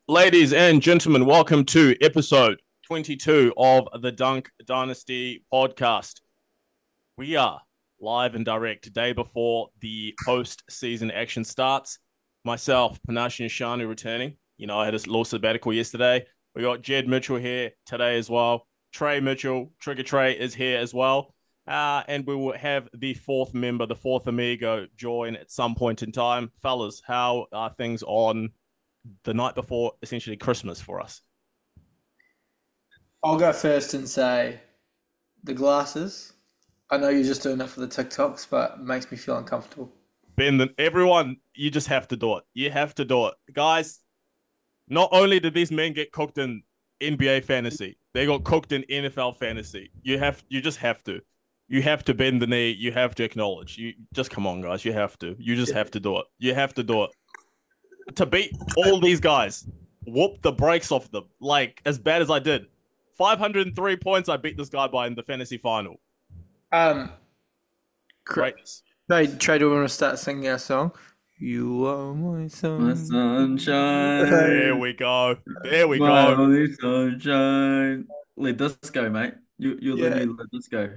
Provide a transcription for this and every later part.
Ladies and gentlemen, welcome to episode 22 of the Dunk Dynasty podcast. We are live and direct day before the post-season action starts. Myself, Panache Shanu returning. I had a little sabbatical yesterday. We got Jed Mitchell here today as well. Trey Mitchell, Trigger Trey, is here as well. And we will have the fourth member, the fourth amigo, join at some point in time. Fellas, how are things on the night before essentially Christmas for us? I'll go first and say the glasses. I know you're just doing it for the TikToks, but it makes me feel uncomfortable. Ben, everyone, you just have to do it. You have to do it. Guys, not only did these men get cooked in NBA fantasy, they got cooked in NFL fantasy. You just have to. You have to bend the knee. You have to acknowledge. You just come on, guys. You have to. You just have to do it. You have to do it. To beat all these guys, whoop the brakes off them, like as bad as I did. 503 points I beat this guy by in the fantasy final. Um, Greatness. Trey, do we want to start singing our song? You are my My sun. sunshine, There we go. There we my go. only sunshine. Let this go, mate. You let Yeah. me let this go.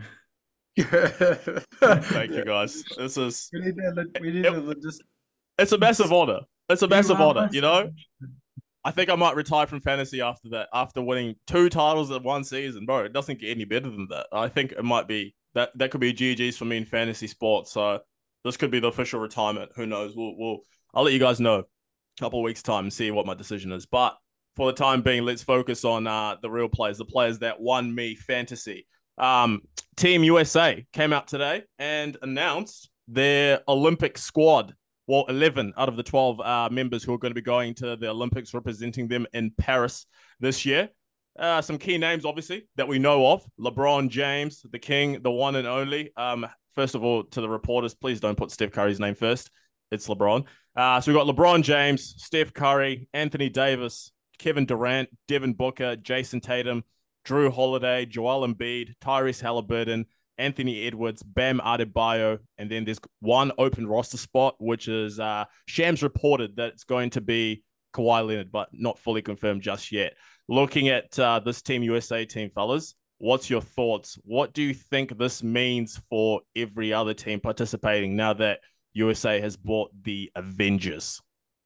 Thank you, guys. This is Just. it's a massive honor. It's a You massive are honor, my sunshine. I think I might retire from fantasy after that, after winning two titles in one season, bro. It doesn't get any better than that. I think it might be that could be GG's for me in fantasy sports. So this could be the official retirement. Who knows? I'll let you guys know a couple of weeks time and see what my decision is. But for the time being, let's focus on the real players, the players that won me fantasy. Team USA came out today and announced their Olympic squad. Well, 11 out of the 12 members who are going to be going to the Olympics representing them in Paris this year. Some key names, obviously, that we know of. LeBron James, the king, the one and only. First of all, to the reporters, please don't put Steph Curry's name first. It's LeBron. So we've got LeBron James, Steph Curry, Anthony Davis, Kevin Durant, Devin Booker, Jason Tatum, Drew Holiday, Joel Embiid, Tyrese Halliburton, Anthony Edwards, Bam Adebayo, and then there's one open roster spot, which is Shams reported that it's going to be Kawhi Leonard, but not fully confirmed just yet. Looking at this Team USA team, fellas, what's your thoughts? What do you think this means for every other team participating now that USA has bought the Avengers?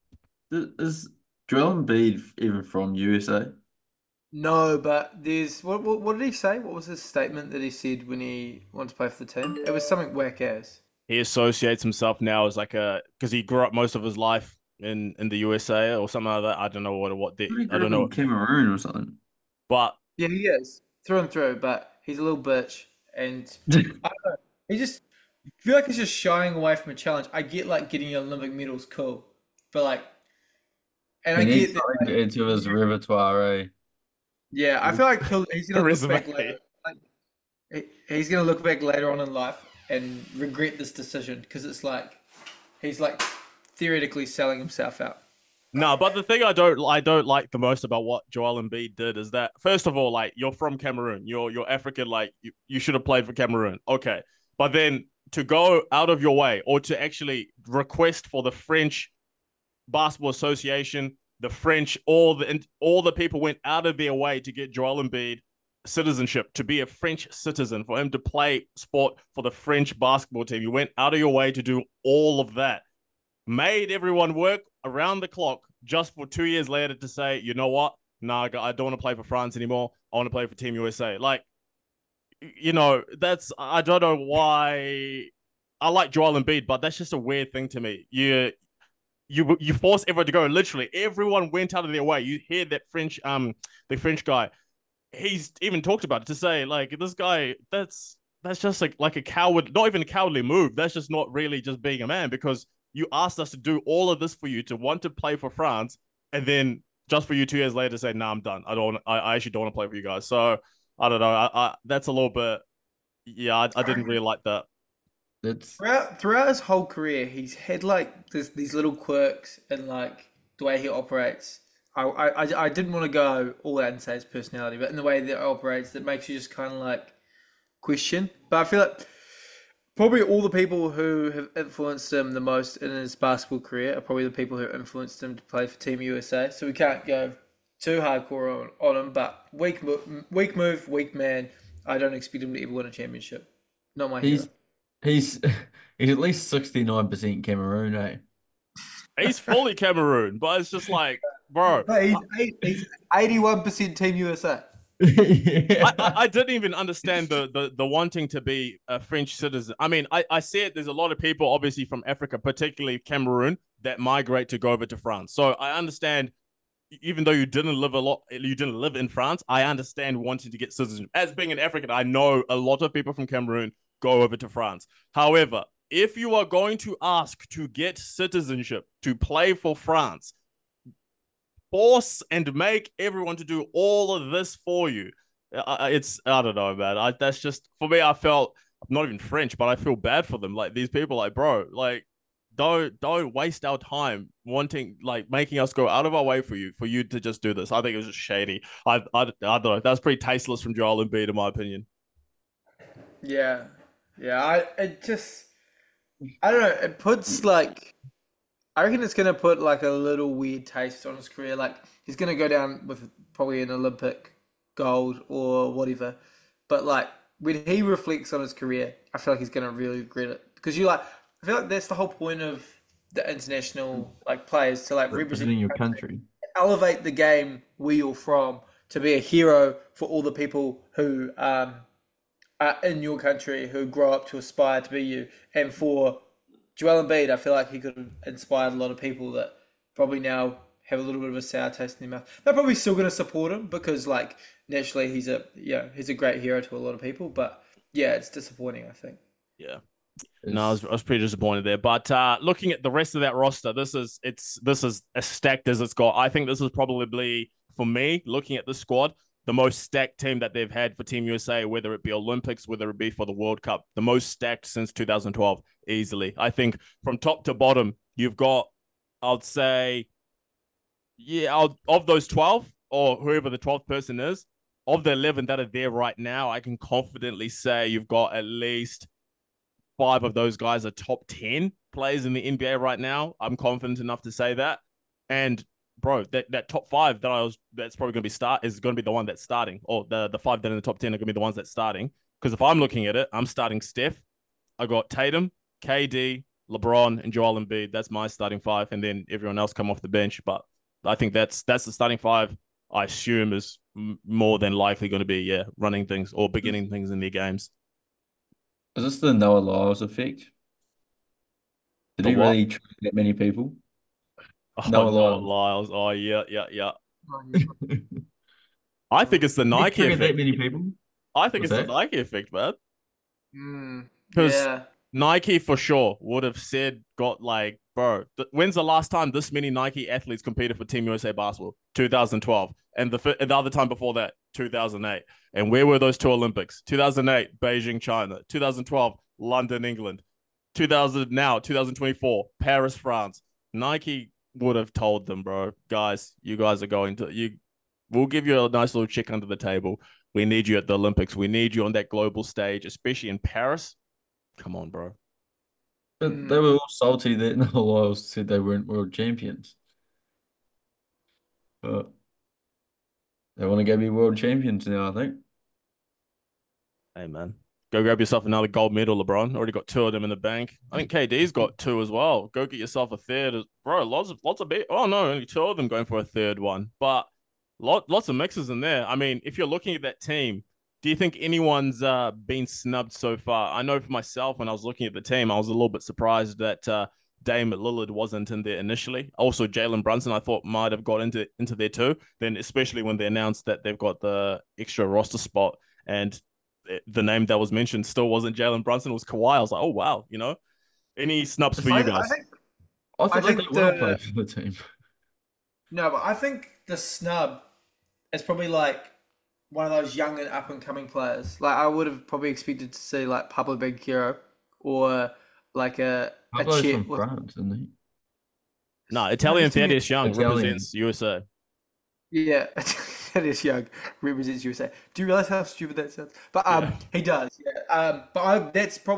Is Joel Embiid even from USA? No, but there's what did he say? What was his statement that he said when he wanted to play for the team? It was something whack ass. He associates himself now as like because he grew up most of his life in the USA or something like that. I don't know He I grew don't up in know, Cameroon or something. but Yeah, he is through and through, but he's a little bitch, and I don't know. He just I feel like he's just shying away from a challenge. I get like getting an Olympic medal's cool, but like, and He I needs get that. something to add to his repertoire, eh? Yeah, I feel like he's gonna look back resume. later. Like, he's gonna look back later on in life and regret this decision because it's like he's like theoretically selling himself out. No, but the thing I don't like the most about what Joel Embiid did is that first of all, like you're from Cameroon, you're African, like you should have played for Cameroon, okay, but then to go out of your way or to actually request for the French Basketball Association, the French, all the people went out of their way to get Joel Embiid citizenship, to be a French citizen, for him to play sport for the French basketball team. You went out of your way to do all of that, made everyone work around the clock just for 2 years later to say, you know what? Nah, I don't want to play for France anymore. I want to play for Team USA. Like, I don't know why. I like Joel Embiid, but that's just a weird thing to me. You force everyone to go. Literally, everyone went out of their way. You hear that the French guy. He's even talked about it to say like this guy. That's just like a coward, not even a cowardly move. That's just not really just being a man because you asked us to do all of this for you to want to play for France, and then just for you 2 years later to say, "Nah, I'm done. I actually don't want to play for you guys." So I don't know. That's a little bit. Yeah, I didn't really like that. That's Throughout his whole career, he's had like these little quirks and like the way he operates. I didn't want to go all out and say his personality, but in the way that it operates, that makes you just kind of like question. But I feel like Probably all the people who have influenced him the most in his basketball career are probably the people who influenced him to play for Team USA. So we can't go too hardcore on him, but weak move, weak man. I don't expect him to ever win a championship. Not my hero. He's he's he's at least 69% Cameroon, eh? He's fully Cameroon, but it's just like, bro, But he's 81% Team USA. I didn't even understand the wanting to be a French citizen. I mean, I see it. There's a lot of people, obviously from Africa, particularly Cameroon, that migrate to go over to France. So I understand, even though you didn't live in France. I understand wanting to get citizenship. As being an African, I know a lot of people from Cameroon go over to France. However, if you are going to ask to get citizenship to play for France, force and make everyone to do all of this for you. I don't know, man. That's just for me. I felt I'm not even French, but I feel bad for them. Like these people, like bro, like don't waste our time wanting like making us go out of our way for you to just do this. I think it was just shady. I don't know. That was pretty tasteless from Joel Embiid, in my opinion. Yeah, yeah. I don't know. It puts like I reckon it's gonna put like a little weird taste on his career. Like he's gonna go down with probably an Olympic gold or whatever. But like when he reflects on his career, I feel like he's gonna really regret it because I feel like that's the whole point of the international like players to like represent Representing your country. elevate the game where you're from to be a hero for all the people who are in your country who grow up to aspire to be you. And for Joel Embiid, I feel like he could have inspired a lot of people that probably now have a little bit of a sour taste in their mouth. They're probably still going to support him because, like, naturally he's a great hero to a lot of people. But yeah, it's disappointing. I think. Yeah. No, I was pretty disappointed there. But looking at the rest of that roster, this is as stacked as it's got. I think this is probably, for me, looking at the squad, the most stacked team that they've had for Team USA, whether it be Olympics, whether it be for the World Cup, the most stacked since 2012, easily. I think from top to bottom, you've got, I'd say, of those 12 or whoever the 12th person is, of the 11 that are there right now, I can confidently say you've got at least 5 of those guys are top 10 players in the NBA right now. I'm confident enough to say that. And bro, that top 5 that's probably going to be is going to be the one that's starting, or the 5 that are in the top 10 are going to be the ones that's starting. Because if I'm looking at it, I'm starting Steph. I got Tatum, KD, LeBron, and Joel Embiid. That's my starting 5, and then everyone else come off the bench. But I think that's the starting 5. I assume is more than likely going to be running things or beginning things in their games. Is this the Noah Lyles effect? Did The he what? really trade that many people? Oh, Noah Noah Lyles. Lyles. Oh, yeah. I think it's the Did he Nike trade that effect. many people? I think What's it's the that? Nike effect, man. Because Yeah. Nike for sure would have said, got like, bro, when's the last time this many Nike athletes competed for Team USA basketball? 2012. And the other time before that, 2008. And where were those 2 Olympics? 2008, Beijing, China. 2012, London, England. 2024, Paris, France. Nike would have told them, bro, guys, you guys are we'll give you a nice little check under the table. We need you at the Olympics. We need you on that global stage, especially in Paris. Come on, bro. But they were all salty that Noah Lyles said they weren't world champions. But they want to go be world champions now, I think. Hey, man. Go grab yourself another gold medal, LeBron. Already got 2 of them in the bank. I think KD's got 2 as well. Go get yourself a third. Bro, lots of bit. Oh, no, only 2 of them going for a third one. But lots of mixes in there. I mean, if you're looking at that team, do you think anyone's been snubbed so far? I know for myself, when I was looking at the team, I was a little bit surprised that Dame Lillard wasn't in there initially. Also, Jalen Brunson, I thought might have got into there too. Then, especially when they announced that they've got the extra roster spot, and the name that was mentioned still wasn't Jalen Brunson, it was Kawhi. I was like, oh wow, any snubs for you I guys? think I I thought think they would have played for the team. no, but I think the snub is probably like one of those young and up and coming players. Like I would have probably expected to see like Pablo Banchero or like a Pablo's Chet from with France, isn't he? No, no, Italian he's too young. Thaddeus Young Italian. represents USA. Yeah, that is young. Represents USA. Do you realize how stupid that sounds? But Yeah. he does. Yeah. But that's probably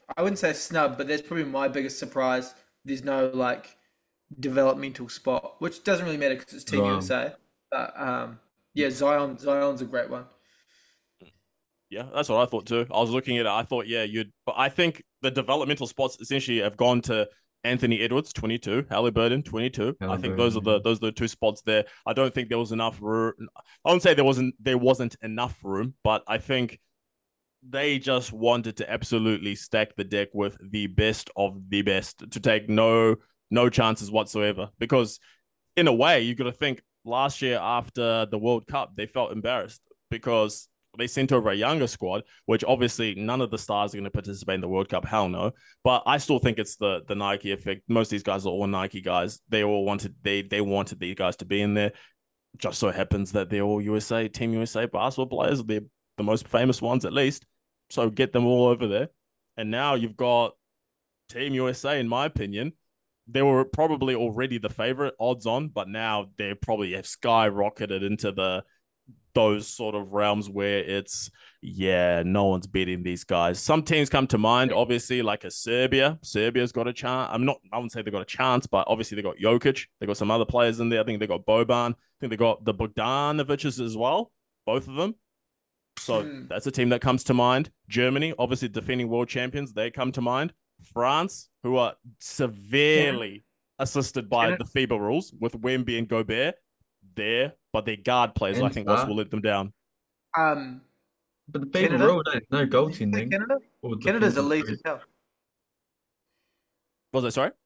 I wouldn't say snub, but that's probably my biggest surprise. There's no like developmental spot, which doesn't really matter because it's Team Zion. USA. But yeah, Zion's a great one. Yeah, that's what I thought too. I was looking at it. I thought, yeah, you'd. But I think the developmental spots essentially have gone to Anthony Edwards, 22, Halliburton, 22. I think Halliburton, yeah. those are the two spots there. I don't think there was enough room. I wouldn't say there wasn't enough room, but I think they just wanted to absolutely stack the deck with the best of the best to take no chances whatsoever. Because in a way, you got to think last year after the World Cup, they felt embarrassed because they sent over a younger squad, which obviously none of the stars are going to participate in the World Cup. Hell no. But I still think it's the Nike effect. Most of these guys are all Nike guys. They all wanted these guys to be in there. Just so happens that they're all USA, Team USA basketball players. They're the most famous ones at least. So get them all over there. And now you've got Team USA, in my opinion, they were probably already the favorite odds on, but now they probably have skyrocketed into those sort of realms where it's no one's beating these guys. Some teams come to mind, obviously, like a Serbia. Serbia's got a chance. I wouldn't say they got a chance, but obviously they got Jokic. They got some other players in there. I think they got Boban. I think they got the Bogdanovic's as well, both of them. So that's a team that comes to mind. Germany, obviously defending world champions, they come to mind. France, who are severely assisted by Canada, the FIBA rules with Wemby and Gobert there, but their guard players, I And think, that. will let them down. um, But the people Canada. rule, no Did you say goaltending Canada? or Canada's defensive elite three. as hell. Was that sorry?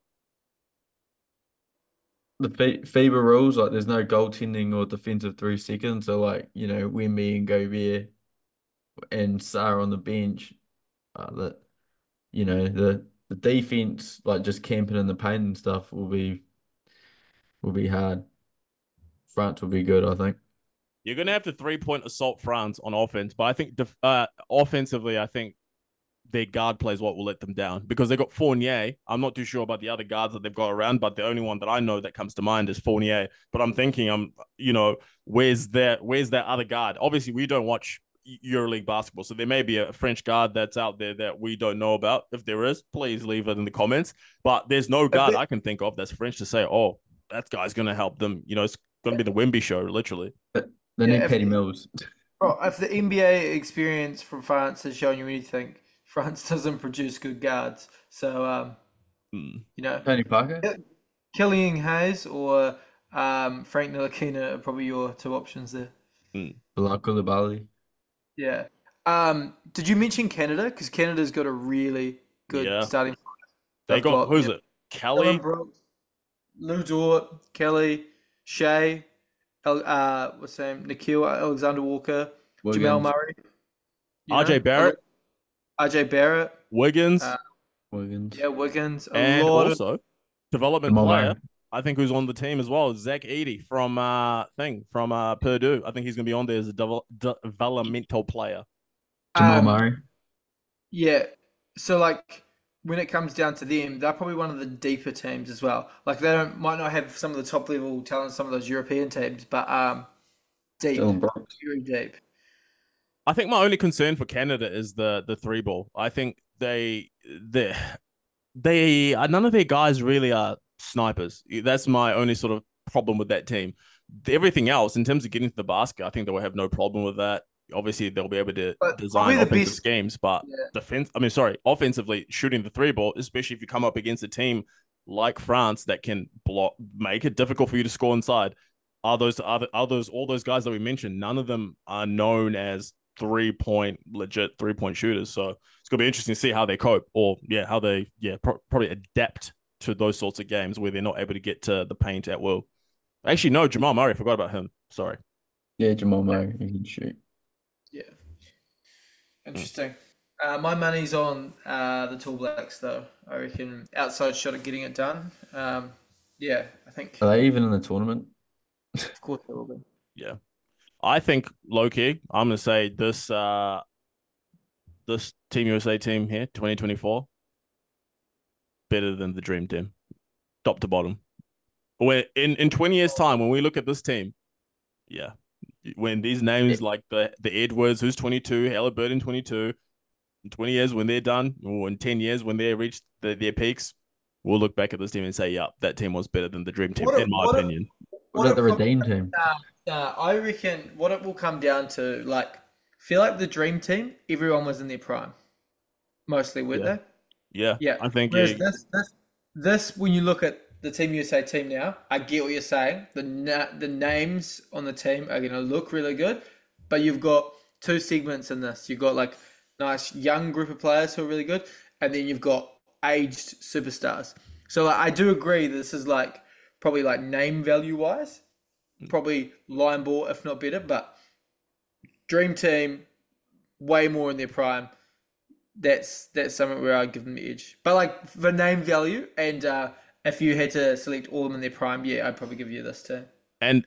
The FIBA rules, like there's no goaltending or defensive 3 seconds. So like, Wemby and Gobert and Sarr on the bench, that the defense, like just camping in the paint and stuff will be hard. France will be good, I think. You're going to have to 3-point assault France on offense, but I think offensively, I think their guard play is what will let them down because they got Fournier. I'm not too sure about the other guards that they've got around, but the only one that I know that comes to mind is Fournier. But I'm thinking, where's that other guard? Obviously, we don't watch EuroLeague basketball, so there may be a French guard that's out there that we don't know about. If there is, please leave it in the comments. But there's no If guard the, I can think of that's French to say, oh, that guy's going to help them. It's going to be the Wimby show, literally. But they yeah, need Patty Mills. if the NBA experience from France has shown you anything, France doesn't produce good guards. So Hmm. Tony Parker, Killian Hayes or Frank Ntilikina are probably your two options there. Hmm. Bilal Coulibaly. Yeah. Did you mention Canada? Because Canada's got a really good Yeah. starting. They They've got, got who's it? Dylan Kelly? Brooks, Lou Dort, Kelly, Shea, what's his name? Nikhil Alexander Walker, Jamal Wiggins. Murray. RJ Barrett? RJ Barrett. Wiggins? Uh, Wiggins. yeah, Wiggins. A And lot of also, development Jamal player, Murray. I think who's on the team as well, Zach Edey from Purdue. I think he's going to be on there as a developmental player. Jamal um Murray. yeah. So like when it comes down to them, they're probably one of the deeper teams as well. Like they might not have some of the top level talent, some of those European teams, but deep, Dylan Brooks. very deep. I think my only concern for Canada is the three ball. I think they none of their guys really are snipers. That's my only sort of problem with that team. Everything else, in terms of getting to the basket, I think they will have no problem with that. Obviously, they'll be able to But design probably the offensive best. schemes, but Yeah. offensively shooting the three ball, especially if you come up against a team like France that can make it difficult for you to score inside. All those guys that we mentioned? None of them are known as legit 3-point shooters. So it's gonna be interesting to see how they cope, or how they probably adapt to those sorts of games where they're not able to get to the paint at will. Actually, no, Jamal Murray. I forgot about him. Sorry. Yeah, Jamal Murray. He can shoot. Yeah. Mm. Interesting. My money's on the Tall Blacks, though. I reckon outside shot at getting it done. Yeah, I think Are they even in the tournament? of course they will be. Yeah, I think low key. I'm gonna say this Team USA team here, 2024, better than the Dream Team, top to bottom. When in 20 years time, when we look at this team, yeah, when these names like the Edwards, who's 22, Halliburton 22, In 20 years when they're done, or in 10 years when they reach their peaks, we'll look back at this team and say, yeah, that team was better than the Dream Team, What in it, my what it, opinion. What what about it the probably Redeem team? I reckon what it will come down to, like, feel like the dream team, everyone was in their prime, mostly, weren't Yeah. they? Yeah. Yeah. I think, Whereas yeah, this, when you look at the Team USA team now, I get what you're saying. The names on the team are going to look really good, but you've got two segments in this. You've got like nice young group of players who are really good, and then you've got aged superstars. So like, I do agree this is like probably like name value wise, probably line ball if not better, but dream team way more in their prime. That's something where I give them the edge. But like for name value, and if you had to select all of them in their prime, yeah, I'd probably give you this too. and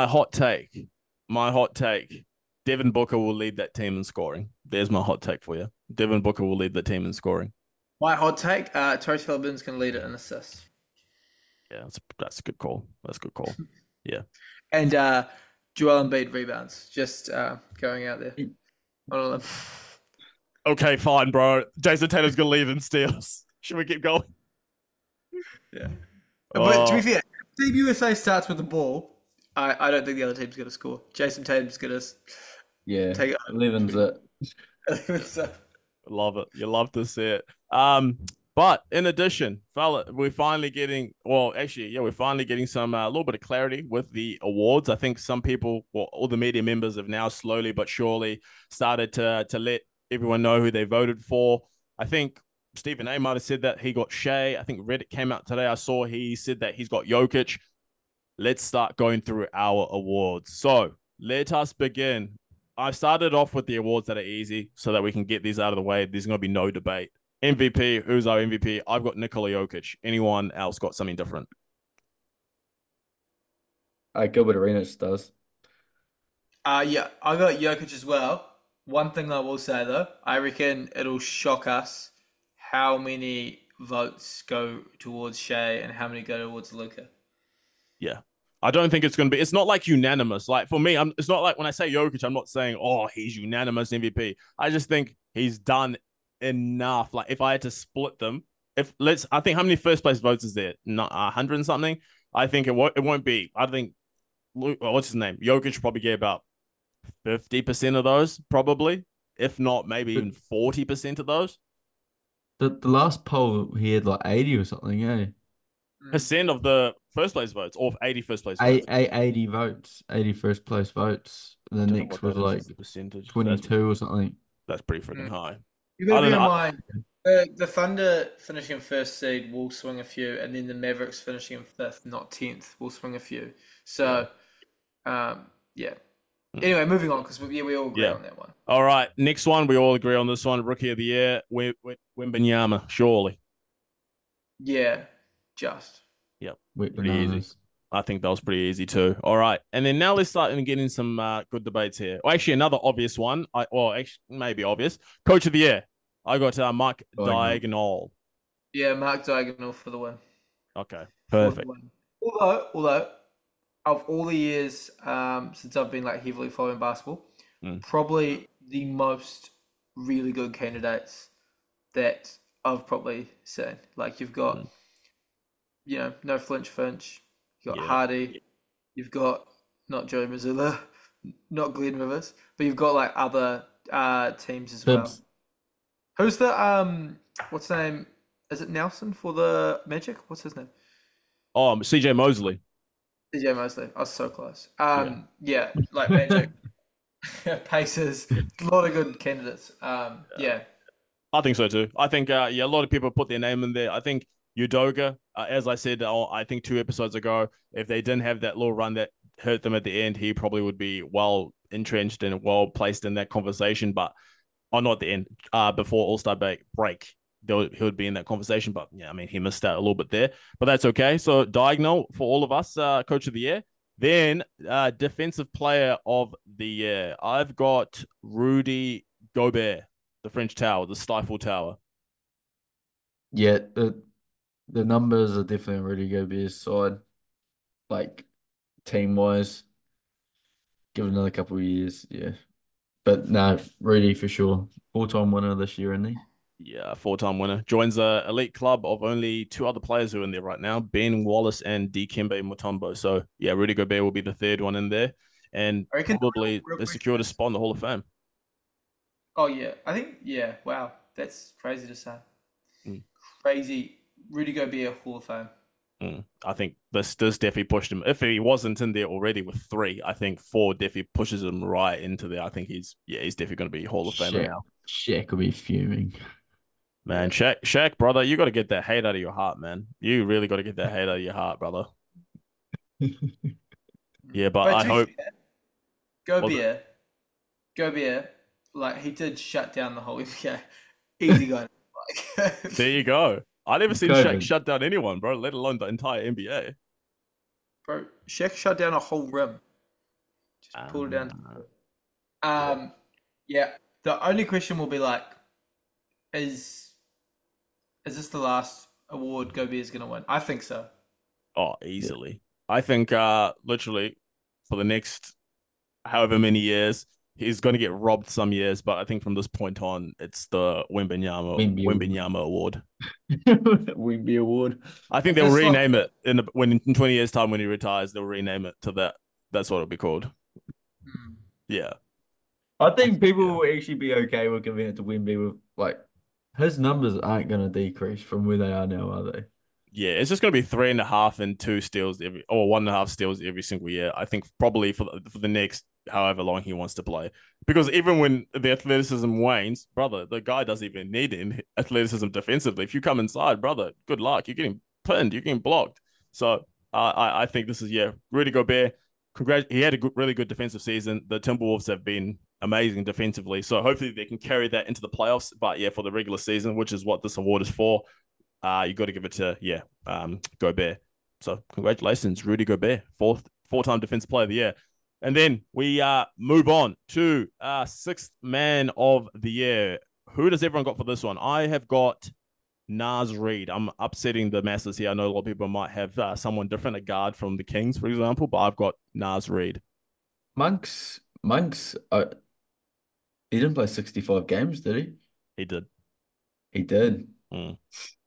my hot take, Devin Booker will lead that team in scoring. There's my hot take for you. Devin Booker will lead the team in scoring. My hot take: Tyrese Halliburton's going to lead it in assists, Yeah, that's a good call. That's a good call. Yeah. and Joel Embiid rebounds. Just going out there on a limb. Okay, fine, bro. Jason Tatum's gonna leave in steals. Should we keep going? Yeah, but to be Oh, fair, Team USA starts with the ball. I don't think the other team's going to score. Jason Tatum's going to Yeah, take 11's it. it. So, love it. You love to see it. But in addition, fella, we're finally getting well, actually, yeah, we're finally getting some a little bit of clarity with the awards. I think some people, well, all the media members have now slowly but surely started to let everyone know who they voted for. I think Stephen A might have said that he got Shea. I think Reddit came out today. I saw he said that he's got Jokic. Let's start going through our awards. So let us begin. I started off with the awards that are easy so that we can get these out of the way. There's going to be no debate. MVP, who's our MVP? I've got Nikola Jokic. Anyone else got something different? Gilbert Arenas does. yeah, I got Jokic as well. One thing I will say though, I reckon it'll shock us how many votes go towards Shea and how many go towards Luca. Yeah. I don't think it's going to be. It's not like unanimous. Like for me, it's not like when I say Jokic, I'm not saying, oh, he's unanimous MVP. I just think he's done enough. Like if I had to split them, I think how many first place votes is there? Not 100 and something. I think it won't be. I think what's his name? Jokic probably get about 50% of those, probably. If not, maybe The, even 40% of those. the last poll he had like 80 or something, eh? Mm. Percent of the first place votes, or 80 first place votes. 80 votes, 80 first place votes. And I the don't know next what was that is like as a percentage. That's 22 or something. that's pretty freaking Mm. high. You I got to don't bear in know. mind the Thunder finishing first seed will swing a few, and then the Mavericks finishing in fifth, not 10th, will swing a few. Yeah. So, yeah. Anyway, moving on because we all agree Yeah. on that one. All right. Next one. We all agree on this one. Rookie of the year, Wembanyama, surely. Yeah, just. Yep. Wet Pretty easy. bananas. I think that was pretty easy too. All right. And then now let's start and get in some good debates here. Well, actually, another obvious one. Actually, maybe obvious. Coach of the year. I got Mike Diagonal. Diagonal. Yeah, Mark Diagonal for the win. Okay. For the Perfect. win. Although, of all the years since I've been like heavily following basketball, Mm. probably the most really good candidates that I've probably seen. Like you've got, Mm. no Flinch Finch, you've got Yeah. Hardy, you've got not Joe Mazzulla, not Glenn Rivers, but you've got like other teams as well. Tibbs. Who's the what's the name? Is it Nelson for the Magic? What's his name? Oh, CJ Mosley. DJ Mosley. I was so close. Yeah. Yeah, like Magic, Pacers, a lot of good candidates. Yeah. I think so too. I think a lot of people put their name in there. I think Udoga, as I said, I think 2 episodes ago, if they didn't have that little run that hurt them at the end, he probably would be well entrenched and well placed in that conversation. But not at the end, before All Star break, he would be in that conversation. But yeah, I mean, he missed out a little bit there, but that's okay. So diagonal for all of us, Coach of the Year. Then Defensive Player of the Year. I've got Rudy Gobert, the French Tower, the Stifle Tower. Yeah, the numbers are definitely really good to his side. Like team wise, give it another couple of years. Yeah, But no, Rudy for sure. All-time winner this year, isn't he? Yeah, four-time winner. Joins a elite club of only two other players who are in there right now, Ben Wallace and Dikembe Mutombo. So yeah, Rudy Gobert will be the third one in there, and I reckon probably real has quick. secured a spot in the Hall of Fame. Oh yeah, I think yeah. Wow, that's crazy to say. Mm, Crazy. Rudy Gobert Hall of Fame. I think this definitely pushed him. If he wasn't in there already with three, I think four definitely pushes him right into there. I think he's definitely going to be Hall of Famer Shaq, now. Shaq will be fuming. Man, Yeah. Shaq, brother, you got to get that hate out of your heart, man. You really got to get that hate out of your heart, brother. Yeah, but But I to be hope. fair, Was it? Gobert, Gobert, like he did shut down the whole NBA. Easy going. Like, There you go. I never seen Shaq COVID. shut down anyone, bro, let alone the entire NBA. bro, Shaq shut down a whole rim. Just pulled it down. Uh, yeah. Um, yeah. The only question will be like, is is this the last award Gobert is going to win? I think so. Oh, Yeah. easily. I think literally for the next however many years, he's going to get robbed some years, but I think from this point on, it's the Wemby Award. Wembenyama Award. Wemby Award. I think If they'll it's like, rename it in 20 years time when he retires. They'll rename it to that. That's what it'll be called. hmm, Yeah, I I think think people yeah. will actually be okay with giving it to Wemby with like his numbers aren't going to decrease from where they are now, are they? Yeah, it's just going to be 3.5 and two steals every, or 1.5 steals every single year. I think probably for the next however long he wants to play, because even when the athleticism wanes, brother, the guy doesn't even need any athleticism defensively. If you come inside, brother, good luck. You're getting pinned. You're getting blocked. So I think this is Rudy Gobert. He had a really good defensive season. The Timberwolves have been amazing defensively, so hopefully they can carry that into the playoffs. But yeah, for the regular season, which is what this award is for, you got to give it to Gobert. So congratulations, Rudy Gobert, four-time Defensive Player of the Year. And then we move on to sixth man of the year. Who does everyone got for this one? I have got Naz Reid. I'm upsetting the masses here. I know a lot of people might have someone different, a guard from the Kings, for example, but I've got Naz Reid. Monks, he didn't play 65 games, did he? He did. He did. Mm.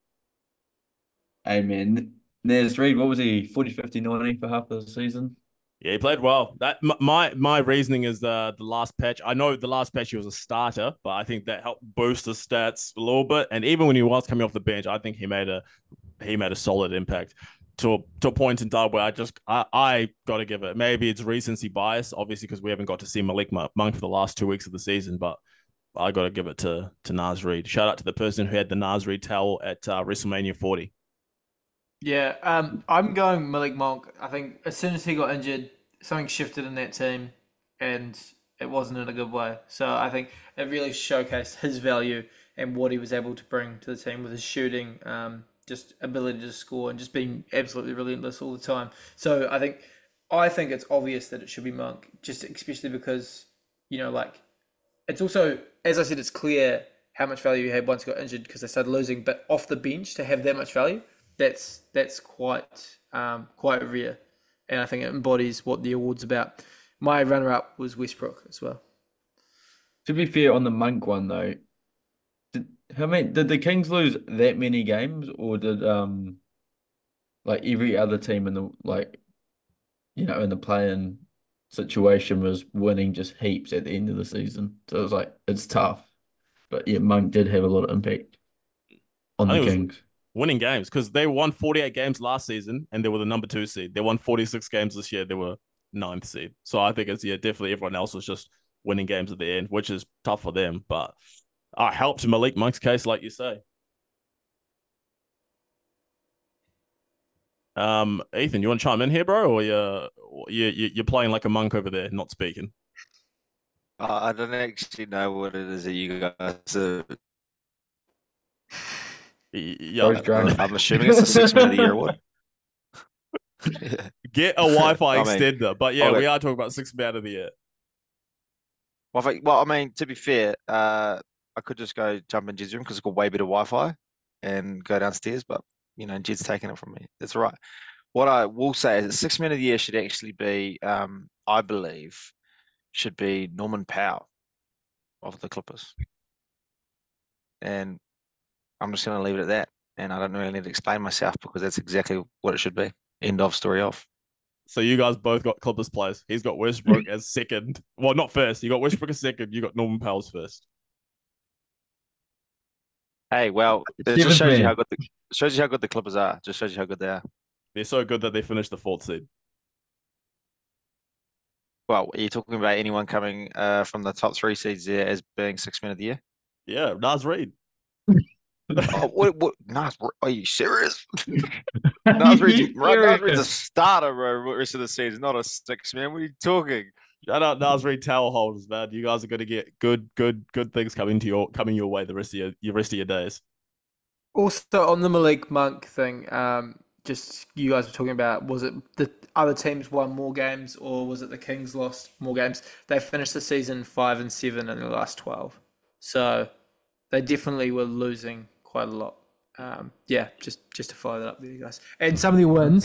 Hey man, Naz Reid, what was he? 40, 50, 90 for half the season? Yeah, he played well. That my reasoning is the last patch. I know the last patch he was a starter, but I think that helped boost his stats a little bit. And even when he was coming off the bench, I think he made a solid impact to a point in time where I got to give it. Maybe it's recency bias, obviously, because we haven't got to see Malik Monk for the last 2 weeks of the season, but I got to give it to Naz Reid. Shout out to the person who had the Naz Reid towel at WrestleMania 40. yeah. I'm going Malik Monk. I think as soon as he got injured, something shifted in that team, and it wasn't in a good way. So I think it really showcased his value and what he was able to bring to the team with his shooting, just ability to score, and just being absolutely relentless all the time. So I think it's obvious that it should be Monk, just especially because like it's also, as I said, it's clear how much value he had once he got injured because they started losing. But off the bench to have that much value, that's quite rare, and I think it embodies what the award's about. My runner-up was Westbrook as well. To be fair, on the Monk one though, did the Kings lose that many games, or did like every other team in the in the playing situation was winning just heaps at the end of the season? So it was like it's tough, but yeah, Monk did have a lot of impact on I the think it was Kings. winning games because they won 48 games last season and they were the number two seed. They won 46 games this year. They were ninth seed. So I think it's definitely everyone else was just winning games at the end, which is tough for them. But helped Malik Monk's case, like you say. Ethan, you want to chime in here, bro, or you're playing like a monk over there, not speaking? I don't actually know what it is that you guys are. Yeah, Bro's drunk. I'm assuming it's the six man of the year award. get a Wi-Fi I mean, extender. But yeah, okay. we are talking about six man of the year. Well, I mean, to be fair, I could just go jump in Jed's room because it's got way better Wi-Fi and go downstairs. But Jed's taking it from me. That's all right. What I will say is that six man of the year should actually be, I believe, should be Norman Powell. of the Clippers. And I'm just going to leave it at that. And I don't really need to explain myself because that's exactly what it should be. End of story off. So you guys both got Clippers players. He's got Westbrook as second. Well, not first. You got Westbrook as second. You got Norman Powell's first. Hey, well, it just shows you how good the Clippers are. Just shows you how good they are. They're so good that they finished the 4th seed. Well, are you talking about anyone coming from the top 3 seeds there as being 6 men of the year? Yeah, Nas Reed. Oh, what? Nas, are you serious? Nas Reed's a starter, bro. Rest of the season, not a 6-man. What are you talking? Shout out Nas Reed towel holders, man. You guys are going to get good things coming your way the rest of your days. Also on the Malik Monk thing, just you guys were talking about, was it the other teams won more games or was it the Kings lost more games? They finished the season 5-7 in the last 12, so they definitely were losing quite a lot. Yeah, just to follow that up with you guys, and some of the wins.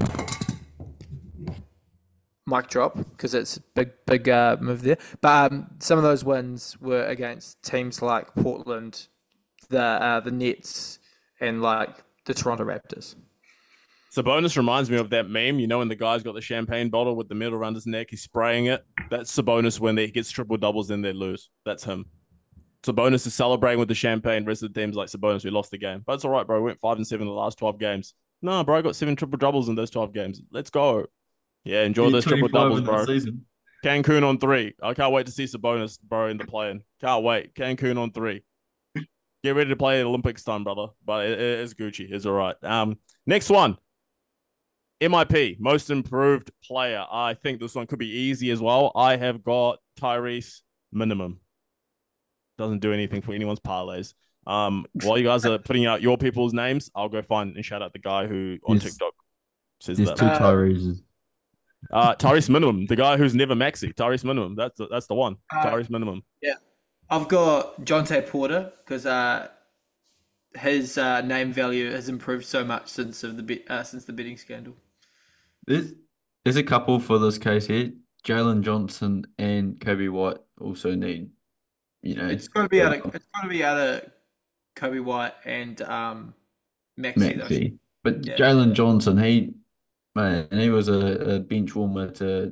Mic drop because it's a big move there. But some of those wins were against teams like Portland, the Nets, and like the Toronto Raptors. Sabonis reminds me of that meme, when the guy's got the champagne bottle with the medal around his neck, he's spraying it. That's Sabonis when he gets triple doubles, then they lose. That's him. Sabonis is celebrating with the champagne. Rest of the team's like, Sabonis, we lost the game. But it's all right, bro. We went 5-7 in the last 12 games. No, bro, I got 7 triple doubles in those 12 games. Let's go. Yeah, enjoy those triple doubles, bro. Cancun on 3. I can't wait to see Sabonis, bro, in the play-in. Can't wait. Cancun on 3. Get ready to play Olympics time, brother. But it's Gucci. It's all right. Next one. MIP, most improved player. I think this one could be easy as well. I have got Tyrese minimum. Doesn't do anything for anyone's parlays. While you guys are putting out your people's names, I'll go find and shout out the guy who on TikTok says There's that. 2 Tyreses. Tyrese minimum, the guy who's never maxi. Tyrese minimum. That's the one. Tyrese minimum. Yeah, I've got Jonte Porter because his name value has improved so much since the betting scandal. There's a couple for this case here. Jalen Johnson and Kobe White also need, It's got to be out of Kobe White and Maxey. But yeah. Jalen Johnson, he was a bench warmer to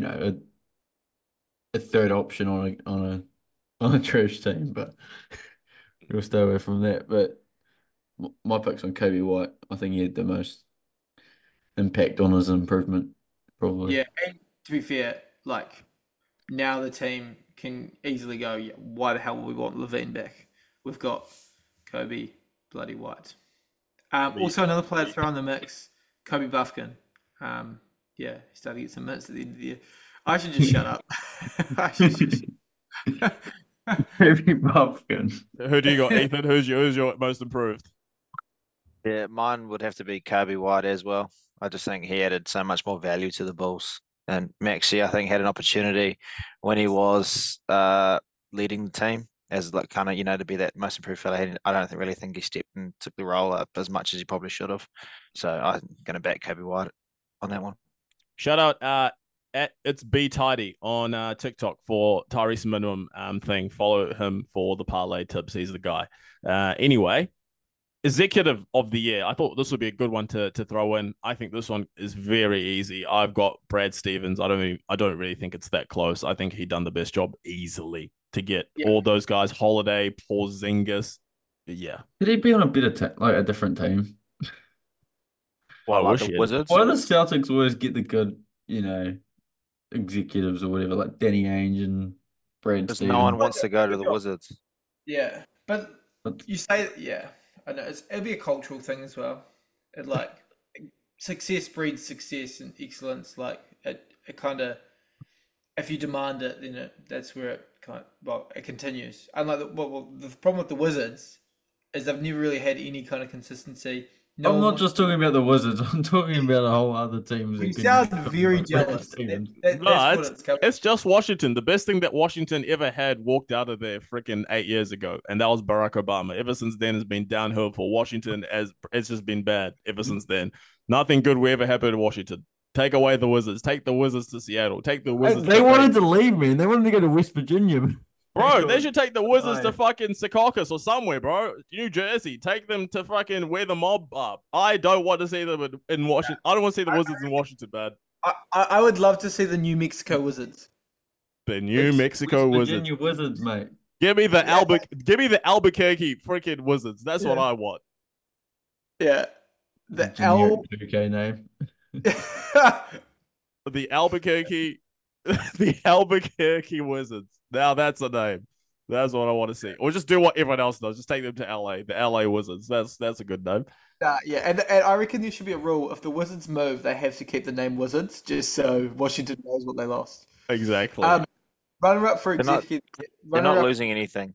a third option on a trash team, but we'll stay away from that. But my pick's on Kobe White. I think he had the most impact on his improvement, probably. Yeah, and to be fair, like now the team can easily go, why the hell would we want Levine back? We've got Kobe bloody White. Also another player to throw in the mix, Kobe Buffkin. Yeah, he's starting to get some minutes at the end of the year. I should just shut up. Kobe Buffkin. Who do you got, Ethan? Who's your most improved? Yeah, mine would have to be Kobe White as well. I just think he added so much more value to the Bulls. And Maxey, I think, had an opportunity when he was leading the team as like kind of, to be that most improved fella. I don't really think he stepped and took the role up as much as he probably should have. So I'm going to back Kobe White on that one. Shout out at It's Be Tidy on TikTok for Tyrese minimum thing. Follow him for the parlay tips. He's the guy. Anyway. Executive of the year. I thought this would be a good one to throw in. I think this one is very easy. I've got Brad Stevens. I don't really think it's that close. I think he done the best job easily to get all those guys. Holiday, Porzingis. Yeah. Did he be on a better a different team? Well, like the Wizards. Why do the Celtics always get the good, executives or whatever, like Danny Ainge and Brad Stevens? Because no one wants to go to the Wizards. Yeah, but you say I know it'll be a cultural thing as well. It success breeds success and excellence. Like it kind of, if you demand it, then that's where it it continues. Unlike the problem with the Wizards is they've never really had any kind of consistency. I'm not just talking about the Wizards. I'm talking about a whole other teams. You sound very jealous. It's just Washington. The best thing that Washington ever had walked out of there freaking 8 years ago, and that was Barack Obama. Ever since then, it's been downhill for Washington. As it's just been bad ever since then. Nothing good will ever happen to Washington. Take away the Wizards. Take the Wizards to Seattle. Take the Wizards. They wanted to leave, man. They wanted to go to West Virginia. Bro, they should take the Wizards to Nice. fucking Secaucus or somewhere, bro. New Jersey. Take them to fucking where the mob are. I don't want to see them in Washington. I don't want to see the Wizards in Washington, man. I would love to see the New Mexico Wizards. The New Mexico West Wizards. Virginia Wizards, mate. Give me the Yeah. Give me the Albuquerque freaking Wizards. That's what Yeah. I want. Yeah. The Generic L. 2K name. The Albuquerque, the Albuquerque Wizards. Now that's a name. That's what I want to see. Or just do what everyone else does. Just take them to LA. The LA Wizards. That's a good name. Yeah, and I reckon there should be a rule. If the Wizards move, they have to keep the name Wizards, just so Washington knows what they lost. Exactly. Runner up for They're not- executive. They're runner not up- losing anything.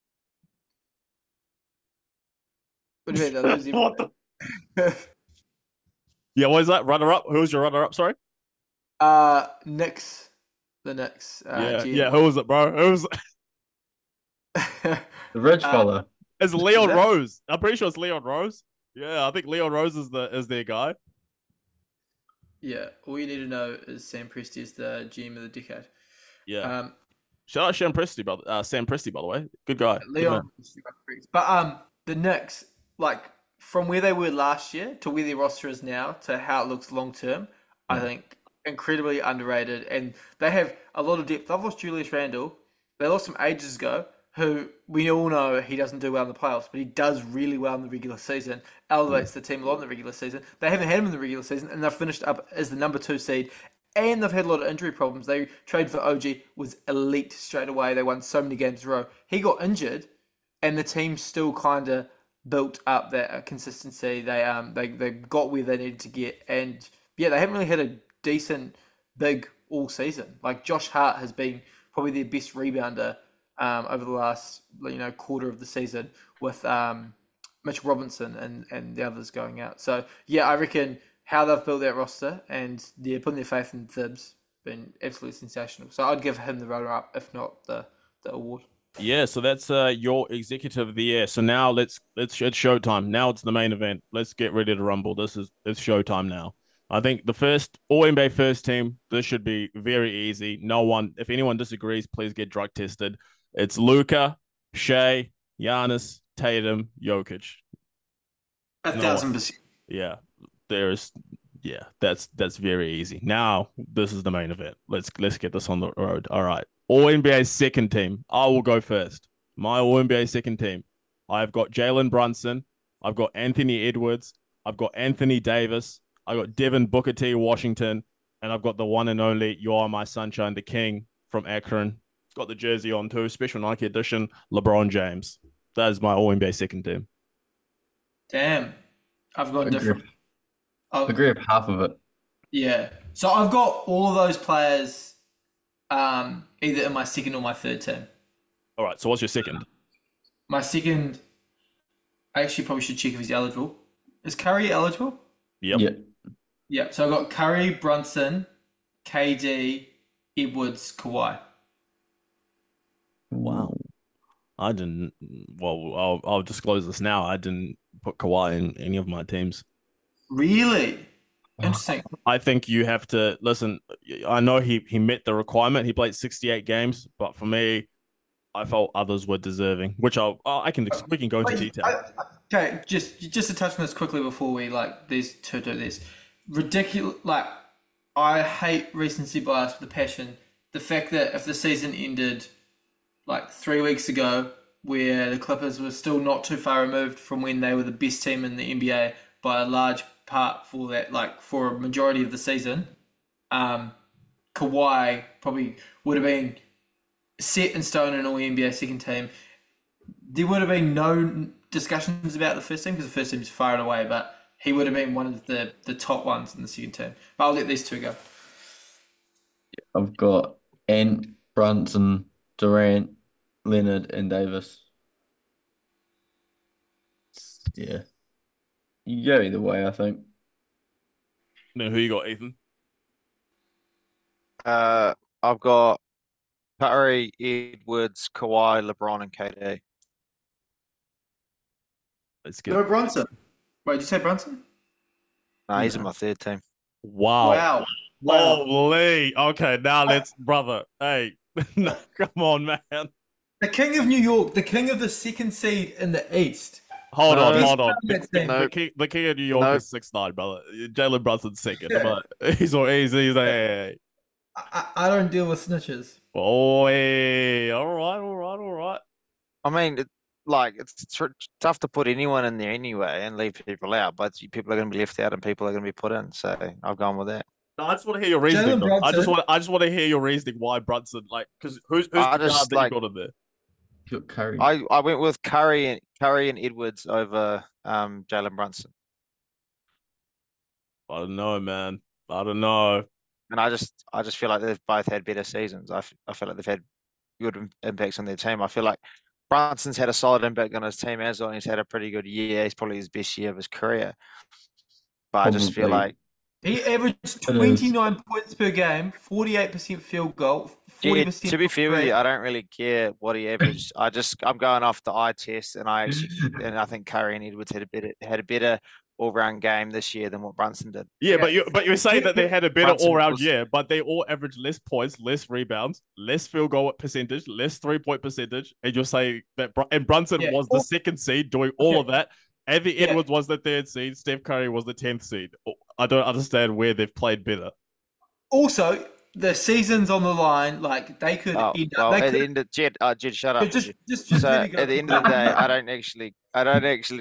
What do you mean? They're losing. What the- Yeah, what is that? Runner up? Who's your runner up? Sorry. Knicks. The Knicks. Yeah, GM. yeah. Who was it, bro? Who was? The rich Uh, fella. It's Leon that- Rose. I'm pretty sure it's Leon Rose. Yeah, I think Leon Rose is their guy. Yeah, all you need to know is Sam Presti is the GM of the decade. Yeah. Shout out Sam Presti, Sam Presti, by the way. Good guy. Good man. Leon, but the Knicks, like from where they were last year to where their roster is now to how it looks long term, I think incredibly underrated, and they have a lot of depth. They've lost Julius Randle. They lost him ages ago. Who we all know he doesn't do well in the playoffs, but he does really well in the regular season. Elevates the team a lot in the regular season. They haven't had him in the regular season, and they've finished up as the number 2 seed. And they've had a lot of injury problems. They traded for OG, was elite straight away. They won so many games in a row. He got injured, and the team still kind of built up that consistency. They got where they needed to get, and yeah, they haven't really had a decent big all season. Like Josh Hart has been probably their best rebounder over the last quarter of the season with Mitch Robinson and the others going out. So yeah, I reckon how they've built that roster and they're putting their faith in Thibs been absolutely sensational. So I'd give him the runner up, if not the award. Yeah, so that's your executive of the year. So now it's showtime. Now it's the main event. Let's get ready to rumble. It's showtime now. I think the first All NBA first team, this should be very easy. No one, if anyone disagrees, please get drug tested. It's Luka, Shea, Giannis, Tatum, Jokic. 1,000%. Yeah, that's very easy. Now this is the main event. Let's get this on the road. All right. All NBA second team. I will go first. My All NBA second team. I've got Jalen Brunson. I've got Anthony Edwards. I've got Anthony Davis. I got Devin Booker T. Washington, and I've got the one and only You Are My Sunshine, the King from Akron. Got the jersey on too, special Nike edition. LeBron James. That is my All NBA second team. Damn, I've got Agree. different. I agree with half of it. Yeah, so I've got all of those players either in my second or my third team. All right. So what's your second? My second, I actually probably should check if he's eligible. Is Curry eligible? Yep. Yeah. Yeah, so I've got Curry, Brunson, KD, Edwards, Kawhi. Wow. I didn't. Well, I'll disclose this now. I didn't put Kawhi in any of my teams. Really? Interesting. I think you have to listen. I know he met the requirement. He played 68 games, but for me, I felt others were deserving. Which we can go into detail. Okay, just to touch on this quickly before we do this. Ridiculous. Like, I hate recency bias with a passion. The fact that if the season ended like 3 weeks ago, where the Clippers were still not too far removed from when they were the best team in the NBA by a large part for that, like for a majority of the season, Kawhi probably would have been set in stone in all NBA second team. There would have been no discussions about the first team because the first team's far and away, but he would have been one of the top ones in the second team. But I'll let these two go. I've got Ant, Brunson, Durant, Leonard, and Davis. Yeah. You go either way, I think. Then who you got, Ethan? I've got Curry, Edwards, Kawhi, LeBron, and KD. Let's get. No Brunson. Wait, did you say Brunson? No, he's in my third team. Wow. Wow. Holy. Okay, now let's, brother. Hey, no, come on, man. The king of New York, the king of the second seed in the East. Hold on, No. hold on. That team. No. The king of New York Nope. is 6'9", brother. Jalen Brunson's second, Yeah. but he's like, hey. I don't deal with snitches. Oh, hey. All right. I mean, it's tough to put anyone in there anyway and leave people out, but people are going to be left out and people are going to be put in. So I've gone with that. No, I just want to hear your reasoning. Jalen Though. Brunson. I just want to hear your reasoning why Brunson, like, because who's the I guard just, that like- you got in there? Got Curry. I went with Curry and Edwards over Jalen Brunson, I don't know, man. I don't know. and I just feel like they've both had better seasons. I feel like they've had good impacts on their team. I feel like Brunson's had a solid impact on his team as well. And he's had a pretty good year. He's probably his best year of his career. But I just feel Probably. like He averaged 29 points per game, 48% field goal, 40% to be fair with free. you, I don't really care what he averaged. I'm going off the eye test, and I think Curry and Edwards had a better all-round game this year than what Brunson did. Yeah, Okay. but you're saying that they had a better Brunson all-round was- year, but they all averaged less points, less rebounds, less field goal percentage, less three-point percentage, and you're saying that and Brunson Yeah. was the second seed doing all Okay. of that. Anthony Yeah. Edwards was the third seed. Steph Curry was the 10th seed. I don't understand where they've played better. Also, the season's on the line. Like they could Oh, end well, up. They at the could, end of Jed, shut up. just So let me go. at the end of the day, I don't actually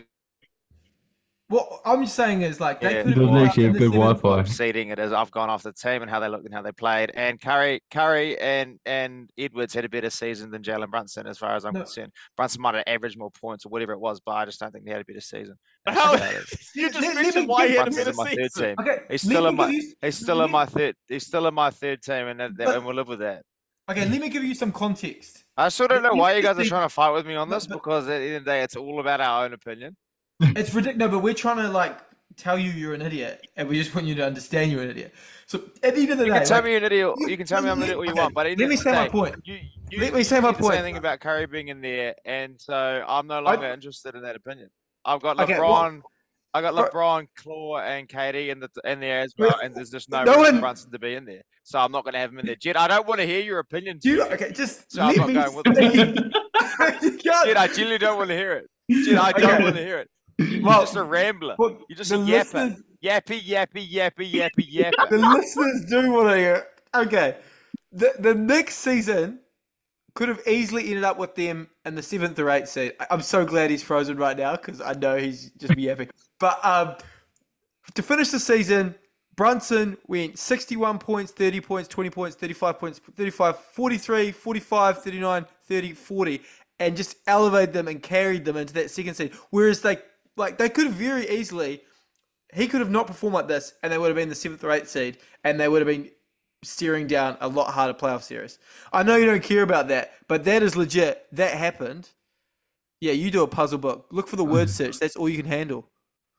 What I'm just saying is like they Yeah. could Doesn't have actually have good Wi-Fi. seeding it is. I've gone off the team and how they looked and how they played. And Curry and Edwards had a better season than Jalen Brunson, as far as I'm No. concerned. Brunson might have averaged more points or whatever it was, but I just don't think they had a better season. That's How just how it is. you just Let me mentioned why he had a Brunson's better in my third season? team. Okay, He's let still me in my give you- he's still in my third. He's still in my third team, and But- we'll live with that. Okay, let me give you some context. I still don't know why you guys are But- trying to fight with me on this, but- because at the end of the day, it's all about our own opinion. It's ridiculous, no, but we're trying to like tell you you're an idiot, and we just want you to understand you're an idiot. So at the end of the You day, can tell like, me you're an idiot. You can tell me I'm an idiot all you okay, want, but at the let end me of the say my day, point. You, Let me say my didn't say point. anything about Curry being in there, and so I'm no longer interested in that opinion. I've got Okay, LeBron. I got Bro- LeBron, Claw, and KD in there as well, and there's just no No reason one- Brunson to be in there. So I'm not going to have him in there. Jed, I don't want to hear your opinion. Do you, Jed. okay, just So I'm let not me going with speak. You can't- Jed, I genuinely don't want to hear it. Jed, I don't Okay. want to hear it. You're Well, just a rambler. Well, You're just the a yapper. listeners- Yappy, yappy, yappy, yappy, yapper. The listeners do want to hear it. Okay. The next season could have easily ended up with them in the 7th or 8th seed. I'm so glad he's frozen right now because I know he's just be yapping. But to finish the season, Brunson went 61 points, 30 points, 20 points, 35 points, 35, 43, 45, 39, 30, 40, and just elevated them and carried them into that second seed. Whereas they could have very easily, he could have not performed like this, and they would have been the 7th or 8th seed, and they would have been steering down a lot harder playoff series. I know you don't care about that, but that is legit. That happened. Yeah, you do a puzzle book. Look for the word search. That's all you can handle.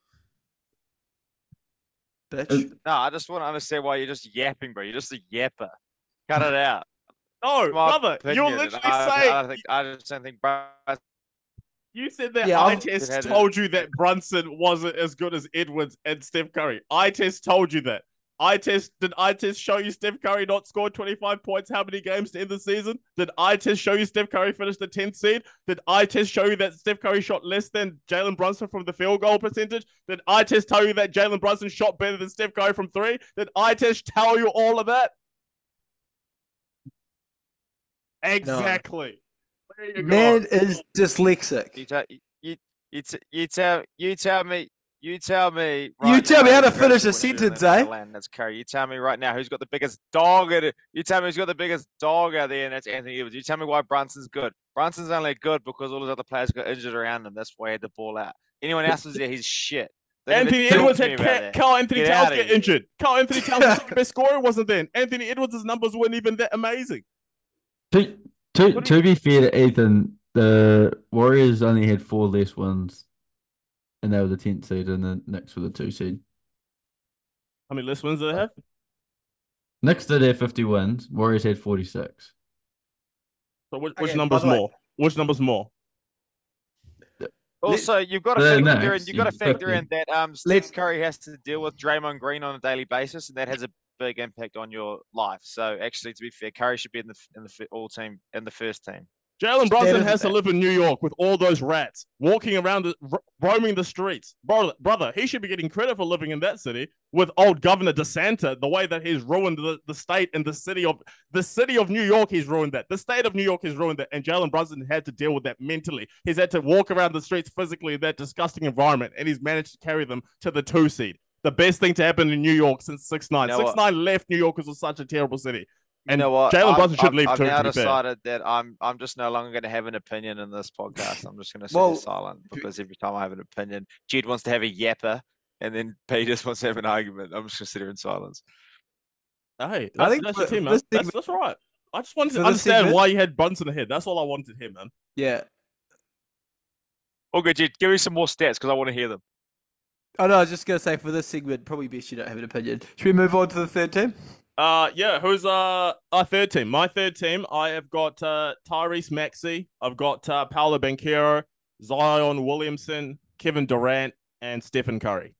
Bitch. No, I just want to understand why you're just yapping, bro. You're just a yapper. Cut it out. No, My brother, opinion, you're and literally I saying just don't think Brunson you said that Yeah, eye I've- test had it. told you that Brunson wasn't as good as Edwards and Steph Curry. Eye test told you that. Did eye test show you Steph Curry not scored 25 points how many games to end the season? Did eye test show you Steph Curry finished the 10th seed? Did eye test show you that Steph Curry shot less than Jalen Brunson from the field goal percentage? Did eye test tell you that Jalen Brunson shot better than Steph Curry from 3? Did eye test tell you all of that? Exactly. There you go. Man is dyslexic. You tell me. You tell me. You tell me how to who's finish a most sentence, in eh? the land, that's Curry. You tell me right now who's got the biggest dog at it. You tell me who's got the biggest dog out there, and that's Anthony Edwards. You tell me why Brunson's good. Brunson's only good because all his other players got injured around him. That's why he had the ball out. Anyone else was there, he's shit. Don't even Anthony talk Edwards to me had about that. Carl Anthony Get Towns outta get here. injured. Carl Anthony Towns' best scorer wasn't then. Anthony Edwards' numbers weren't even that amazing. To be fair to Ethan, the Warriors only had 4 less wins, and they were the 10th seed, and the Knicks were the 2 seed. How many less wins do they have? Knicks did have 50 wins. Warriors had 46. So which Okay, number's by the way- more? Which number's more? Also, you've got to The factor in. Knicks, You've got to yeah, factor in that Let's- Steph Curry has to deal with Draymond Green on a daily basis, and that has a big impact on your life. So, actually, to be fair, Curry should be in the all team in the first team. Jalen Brunson That has to isn't- live in New York with all those rats walking around, roaming the streets. Brother, he should be getting credit for living in that city with old Governor DeSantis, the way that he's ruined the state and the city of New York. He's ruined that. The state of New York has ruined that. And Jalen Brunson had to deal with that mentally. He's had to walk around the streets physically in that disgusting environment, and he's managed to carry them to the 2 seed. The best thing to happen in New York since 6ix9ine. You know what? 6ix9ine left New York because it was such a terrible city. You And know what? Jalen Brunson should leave I've too, now to be fair. decided that I'm just no longer going to have an opinion in this podcast. I'm just going to sit Well, silent because every time I have an opinion, Jed wants to have a yapper, and then Pete just wants to have an argument. I'm just going to sit here in silence. Hey, I that's think your for team, man. this That's right. I just wanted for to this understand segment- why you had Brunson ahead. That's all I wanted here, man. Yeah. Okay, Jed, give me some more stats because I want to hear them. Oh no, I was just gonna say for this segment, probably best you don't have an opinion. Should we move on to the third team? Yeah, who's our third team? My third team, I have got Tyrese Maxey, I've got Paolo Banchero, Zion Williamson, Kevin Durant, and Stephen Curry.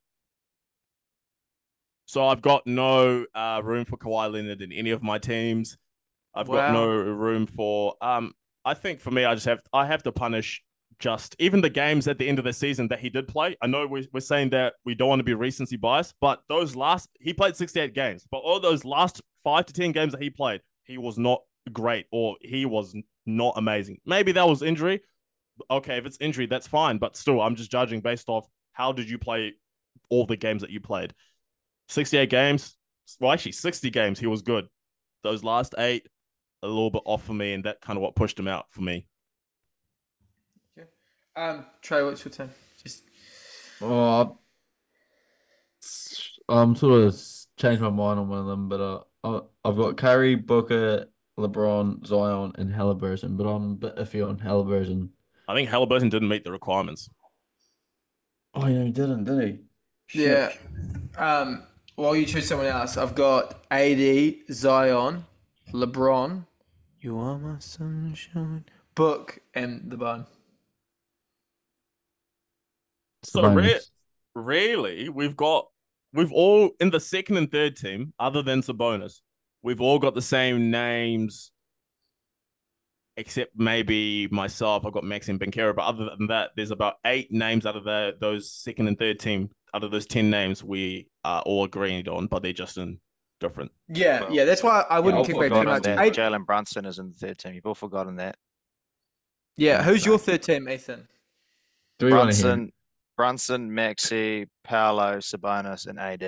So I've got no room for Kawhi Leonard in any of my teams. I've got no room for I think for me, I have to punish just even the games at the end of the season that he did play. I know we're saying that we don't want to be recency biased, but he played 68 games, but all those last 5 to 10 games that he played, he was not great or he was not amazing. Maybe that was injury. Okay, if it's injury, that's fine, but still, I'm just judging based off how did you play all the games that you played. 68 games, well, actually 60 games, he was good. Those last 8, a little bit off for me, and that kind of what pushed him out for me. Trey, what's your team? Just I'm sort of changed my mind on one of them, but I've got Curry, Booker, LeBron, Zion, and Halliburton, but I'm a bit iffy on Halliburton. I think Halliburton didn't meet the requirements. Oh, yeah, he didn't, did he? yeah. Shit. While you choose someone else, I've got AD, Zion, LeBron, you are my sunshine, Book, and the Bun. So Sabonis. really, we've all in the second and third team, other than Sabonis, we've all got the same names, except maybe myself. I've got Maxi and Banchero, but other than that, there's about 8 names out of those second and third team. Out of those 10 names, we are all agreed on, but they're just in different. Yeah, Well, yeah, that's why I wouldn't I'll kick back forgot too on much. That Eight- Jalen Brunson is in the third team. You've all forgotten that. yeah, who's your third team, Ethan? Do we want to hear? Brunson, Maxi, Paolo, Sabonis, and AD.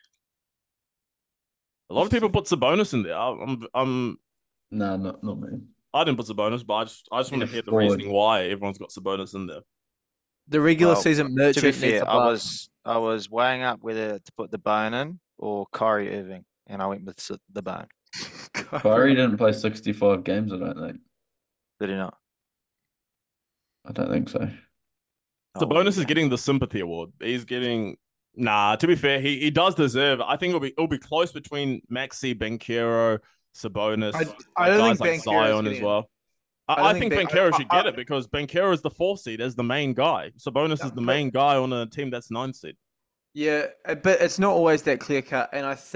A lot of people put Sabonis in there. No, not me. I didn't put Sabonis, but I just want to hear the Forward. reasoning why everyone's got Sabonis in there. The regular Well, season To be merchant needs fair, a I buff. was weighing up whether to put the Bone in or Kyrie Irving, and I went with the Bone. Curry didn't play 65 games, I don't think. Did he not? I don't think so. Oh, Sabonis is yeah. getting the sympathy award. He's getting to be fair, he does deserve it. I think it'll be close between Maxi, Banchero, Sabonis, I don't guys think like Banchero's Zion as getting well. I I don't think think Banchero should I- get it because Banchero is the 4th seed as the main guy. Sabonis is the main guy on a team that's 9th seed. Yeah, but it's not always that clear cut, and I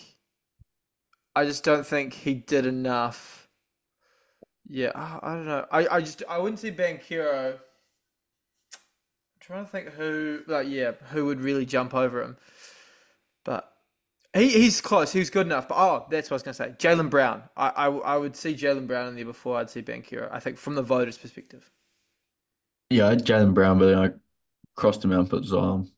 just don't think he did enough. Yeah, I don't know. I wouldn't say Banchero. I'm trying to think who would really jump over him, but he's close. He's good enough. But that's what I was gonna say. Jaylen Brown. I would see Jaylen Brown in there before I'd see Banchero. I think from the voters' perspective. Yeah, I had Jalen Brown, but then I crossed him out and put Zion.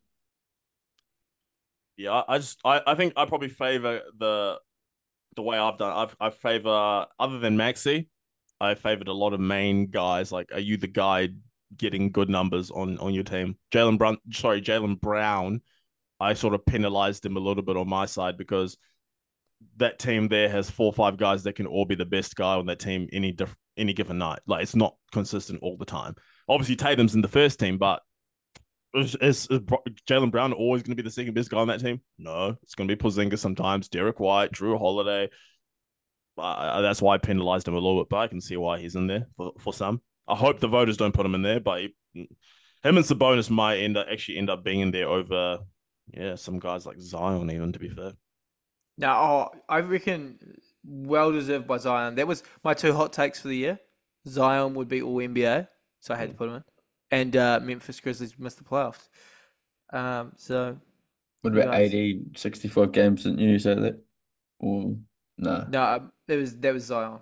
Yeah, I think I probably favor the way I've done. I favor, other than Maxi, I favored a lot of main guys. Like, are you the guy getting good numbers on your team? Jaylen Brown, I sort of penalized him a little bit on my side because that team there has 4 or 5 guys that can all be the best guy on that team any given night. Like, it's not consistent all the time. Obviously, Tatum's in the first team, but is Jaylen Brown always going to be the second best guy on that team? No, it's going to be Porzingis sometimes, Derek White, Drew Holiday. That's why I penalized him a little bit, but I can see why he's in there for some. I hope the voters don't put him in there, but him and Sabonis might actually end up being in there over, some guys like Zion even, to be fair. Now, I reckon well deserved by Zion. That was my 2 hot takes for the year. Zion would be all NBA, so I had to put him in. And Memphis Grizzlies missed the playoffs. So What you about guys? 80, 65 games? Didn't you say that? Or no? No, that was Zion.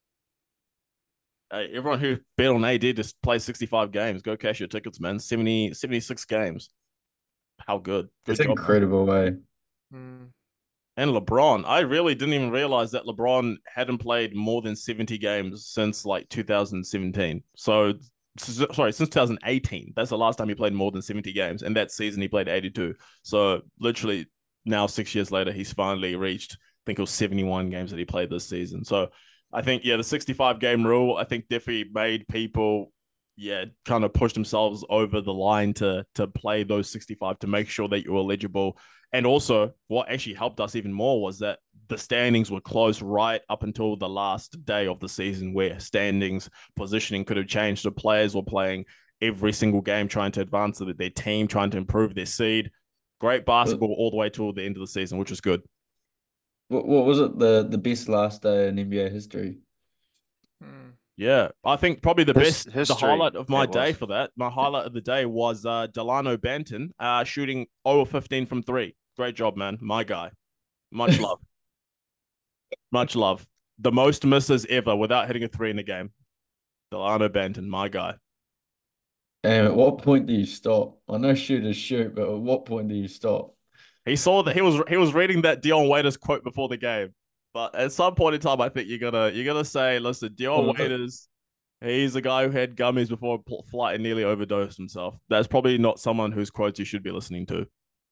Hey, everyone who bet on AD to play 65 games, go cash your tickets, man. 76 games. How good. Good It's job, man. incredible, way. Mm. And LeBron, I really didn't even realize that LeBron hadn't played more than 70 games since like 2017. So, sorry, since 2018. That's the last time he played more than 70 games. And that season he played 82. So, literally, now 6 years later, he's finally reached, I think it was 71 games that he played this season. So, I think, yeah, the 65 game rule, I think definitely made people, yeah, kind of push themselves over the line to play those 65 to make sure that you're eligible. And also, what actually helped us even more was that the standings were close right up until the last day of the season, where standings positioning could have changed. The players were playing every single game, trying to advance their team, trying to improve their seed. Great But basketball all the way till the end of the season, which was good. what was it? The best last day in NBA history? Mm. Yeah, I think probably the History highlight of my it day was. for that, my highlight of the day was Delano Banton shooting 0 of 15 from three. Great job, man. My guy. Much love. Much love. The most misses ever without hitting a three in the game. Delano Banton, my guy. And at what point do you stop? I know shooters shoot, but at what point do you stop? He saw that he was reading that Dion Waiters quote before the game. But at some point in time, I think you gotta say, listen, What Dion was it? Waiters, he's a guy who had gummies before a flight and nearly overdosed himself. That's probably not someone whose quotes you should be listening to.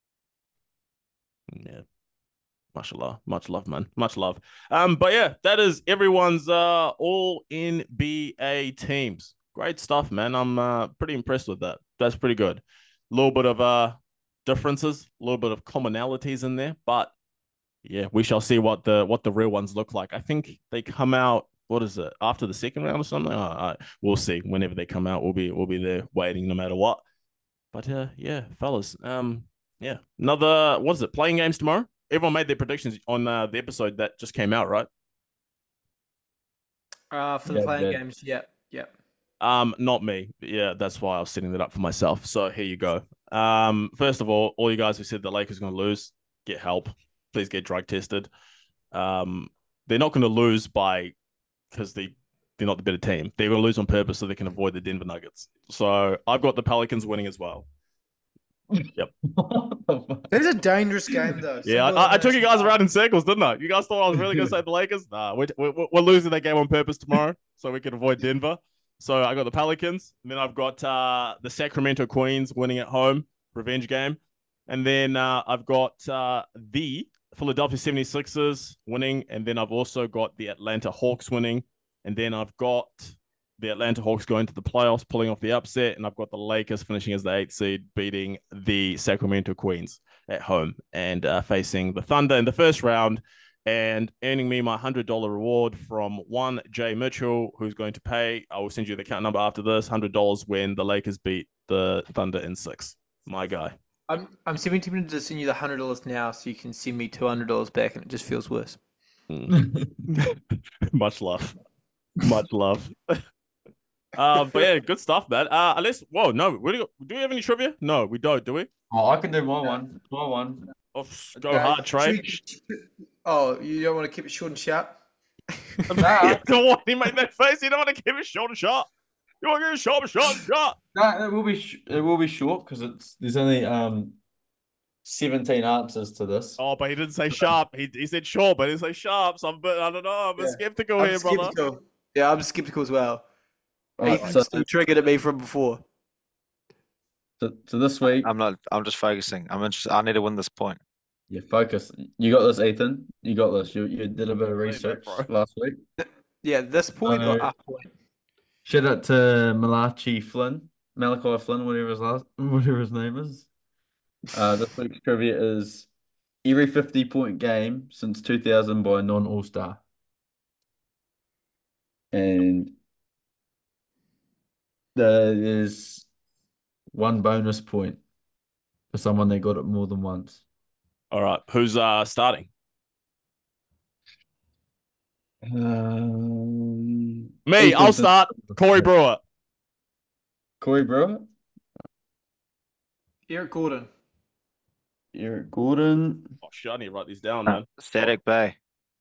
Yeah. Mashallah. Much love, man. Much love. But yeah, that is everyone's all NBA teams. Great stuff, man. I'm pretty impressed with that. That's pretty good. A little bit of differences, a little bit of commonalities in there, but yeah, we shall see what the real ones look like. I think they come out. What is it, after the second round or something? We'll see. Whenever they come out, we'll be there waiting no matter what. But yeah, fellas. Yeah, another, what is it? Playing games tomorrow. Everyone made their predictions on the episode that just came out, right? For the Yeah, playing yeah. games, yep, yep. Not me. Yeah, that's why I was setting that up for myself. So here you go. First of all you guys who said the Lakers are going to lose, get help. Please get drug tested. Um, they're not going to lose because they're not the better team. They're going to lose on purpose so they can avoid the Denver Nuggets. So I've got the Pelicans winning as well. Yep. What the fuck? It's a dangerous game, though. Yeah, Simple I took you guys elimination. around in circles, didn't I? You guys thought I was really going to say the Lakers? Nah, we're losing that game on purpose tomorrow so we can avoid Denver. So I got the Pelicans. And then I've got the Sacramento Queens winning at home, revenge game. And then I've got the Philadelphia 76ers winning. And then I've also got the Atlanta Hawks winning. And then I've got the Atlanta Hawks going to the playoffs, pulling off the upset. And I've got the Lakers finishing as the 8th seed, beating the Sacramento Queens at home and facing the Thunder in the first round and earning me my $100 reward from one Jay Mitchell, who's going to pay. I will send you the account number after this, $100 when the Lakers beat the Thunder in 6. My guy. I'm 17 to send you the $100 now, so you can send me $200 back, and it just feels worse. Much love. Much love. But yeah, good stuff, man. Unless, whoa, no, do we have any trivia? No, we don't, do we? Oh, I can do my one. My one. Oh, go hard, Trey. Oh, you don't want to keep it short and sharp? Nah. Come on, he made that face. You don't want to give it short and sharp. You want to give it short. No, it will be short because there's only 17 answers to this. Oh, but he didn't say sharp. He said short, but he didn't say sharp. So I don't know. I'm skeptical I'm here, brother. skeptical. Yeah, I'm skeptical as well. Right, Ethan's still triggered at me from before. so this week, I'm just focusing. I'm interested. I need to win this point. yeah, focus. You got this, Ethan. You got this. You did a bit of research bro. last week. Yeah, this point or up point? Shout out to Malachi Flynn, Malachi Flynn, whatever his name is. This week's trivia is every 50-point game since 2000 by a non-All-Star. And there's one bonus point for someone that got it more than once. All right, who's starting? Um, Me. Ethan, I'll start. Corey Brewer. Corey Brewer, Eric Gordon. Eric Gordon, Oh shit, I need to write these down, man. Static Bay.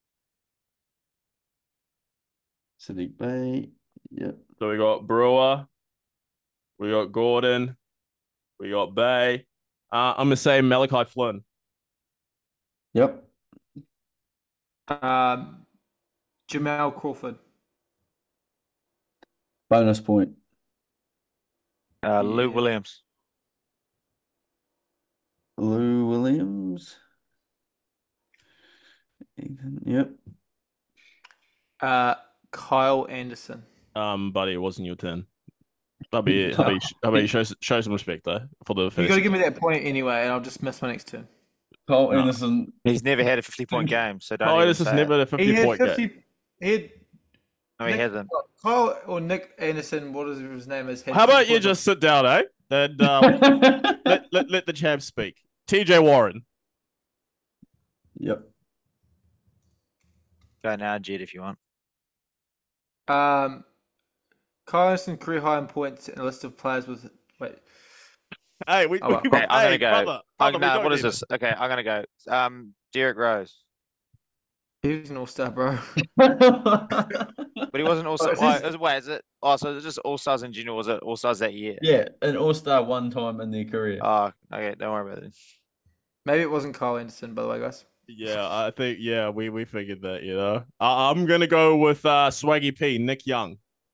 Sadiq Bay. Yep. So we got Brewer, we got Gordon, we got Bay. I'm gonna say Malachi Flynn. Yep. Jamal Crawford. Bonus point. Lou Yeah. Williams. Lou Williams. Ethan, yep. Kyle Anderson. Buddy, it wasn't your turn. That'll be it. How about you show some respect though for the You fantasy. got to give me that point anyway, and I'll just miss my next turn. Cole No. Anderson. He's never had a 50-point game, so don't Oh, even this is say never it. a 50-point game. He had No, he Nick- hasn't. Kyle or Nick Anderson, what is his name? Is had How about 50 you points. just sit down, eh? And let the champ speak. TJ Warren. Yep. Go now, Jed, if you want. Kyle Anderson career high in points in a list of players with Hey, Oh, well. Okay, I'm gonna go. brother, Oh, we no, don't what is need this? Okay, I'm gonna go. Derek Rose, he was an all-star, bro. but he wasn't also. Oh, is this- Wait, is it? Oh, so is it just All Stars in general? Was it All Stars that year? Yeah, an all-star one time in their career. Oh, okay. Don't worry about it. Maybe it wasn't Kyle Anderson, by the way, guys. Yeah, I think we figured that, you know. I'm gonna go with Swaggy P, Nick Young.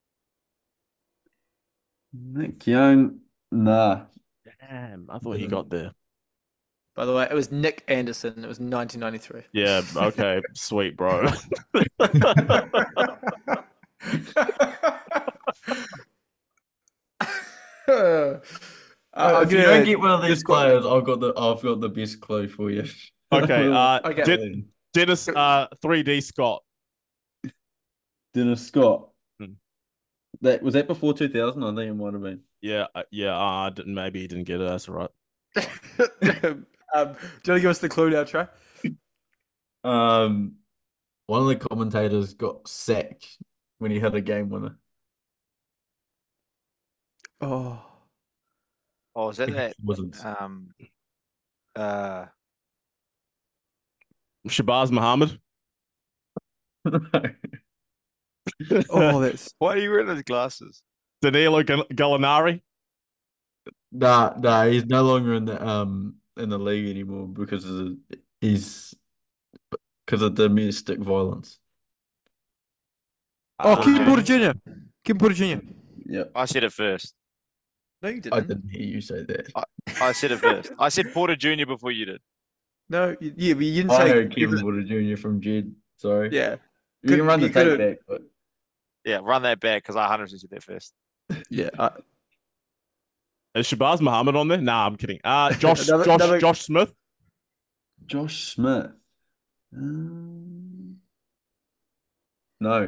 Nick Young. Nah. Damn, I thought he got there. By the way, it was Nick Anderson. It was 1993. Yeah, okay, sweet, bro. I'll If you give don't it- get one of these this one. players, I've got the best clue for you. Okay, Okay. Dennis 3D Scott. Dennis Scott. Hmm. That was that before 2000? I think it might have been. Yeah, I didn't. Maybe he didn't get it. That's all right. Do you want to give us the clue now, Trey? One of the commentators got sacked when he had a game winner. Oh, Oh, is that that? Wasn't. Shabazz Muhammad. oh, that's Why are you wearing those glasses? Danilo Gallinari. Nah, he's no longer in the league anymore because of domestic violence. Kevin Porter Jr. Kevin Porter Jr. Yep. I said it first. No, you I didn't. didn't hear you say that. I said it first. I said Porter Jr. before you did. No, yeah, but you didn't I say heard Kevin Porter Jr. from Jed. Sorry. Yeah, You can run the you tape could've- back, but Yeah, run that back because I 100% said that first. yeah. Is Shabazz Muhammad on there? Nah, I'm kidding. Josh Another- Josh Smith. Josh Smith. No.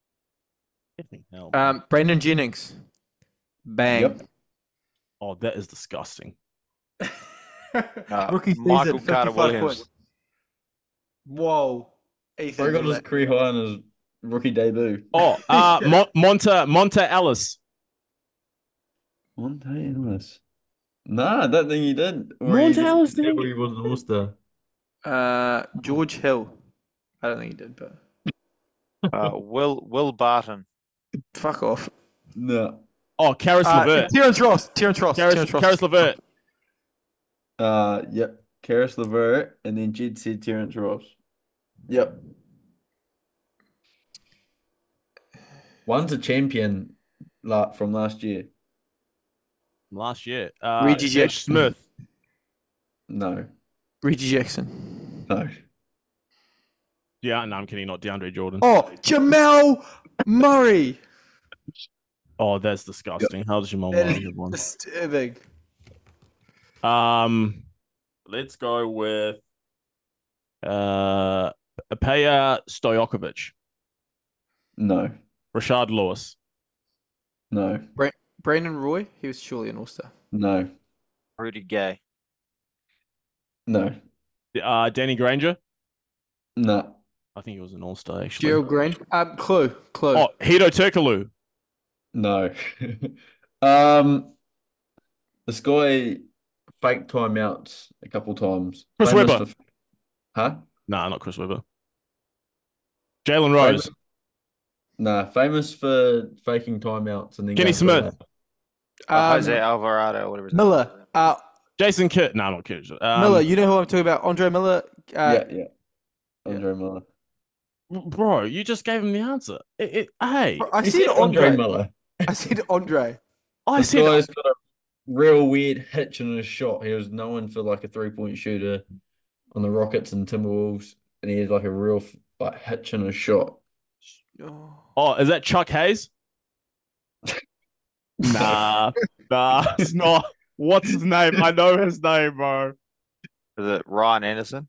Brandon Jennings. Bang. Yep. Oh, that is disgusting. Rookie season, Michael 55 Carter Williams. points. Whoa. Ethan, He got his career high in his rookie debut. Oh, Monta Ellis. Monte Ellis. Nah, I don't think he did. Monte Ellis He didn't. was an all-star. George Hill. I don't think he did, but Will Barton. fuck off. No. Oh, Karis LeVert. Terrence Ross. Karis LeVert. Yep. Karis LeVert, and then Jed said Terrence Ross. Yep. One's a champion from last year. Last year. Reggie Josh Smith. No. Reggie Jackson. No. Yeah, no, I'm kidding. Not DeAndre Jordan. Oh, Jamal Murray. Oh, that's disgusting. How does Jamal That Murray is get one? disturbing. Let's go with Peja Stojakovic. No. Rashard Lewis. No. Brandon Roy. He was surely an all-star. No. Rudy Gay. No. Danny Granger. No. I think he was an all-star actually. Gerald Green. Clue. Oh, Hito Turkoglu. No. Um, this guy faked timeouts a couple times. Chris Famous Webber. for, huh? Nah, not Chris Webber. Jalen Famous, Rose. nah, famous for faking timeouts and then Kenny going for a Smith. lap. Jose Alvarado, whatever his name is. Miller. Jason Kidd. Nah, not Kidd. Miller. You know who I'm talking about? Andre Miller. Yeah, yeah. Andre Miller. Bro, you just gave him the answer. Hey, I He said said Andre Andre. Miller. I said Andre. I This said guy's got a real weird hitch in his shot. He was known for like a 3-point shooter on the Rockets and Timberwolves, and he had like a real like hitch in his shot. Oh. Oh, is that Chuck Hayes? Nah, it's not. What's his name? I know his name, bro. Is it Ryan Anderson?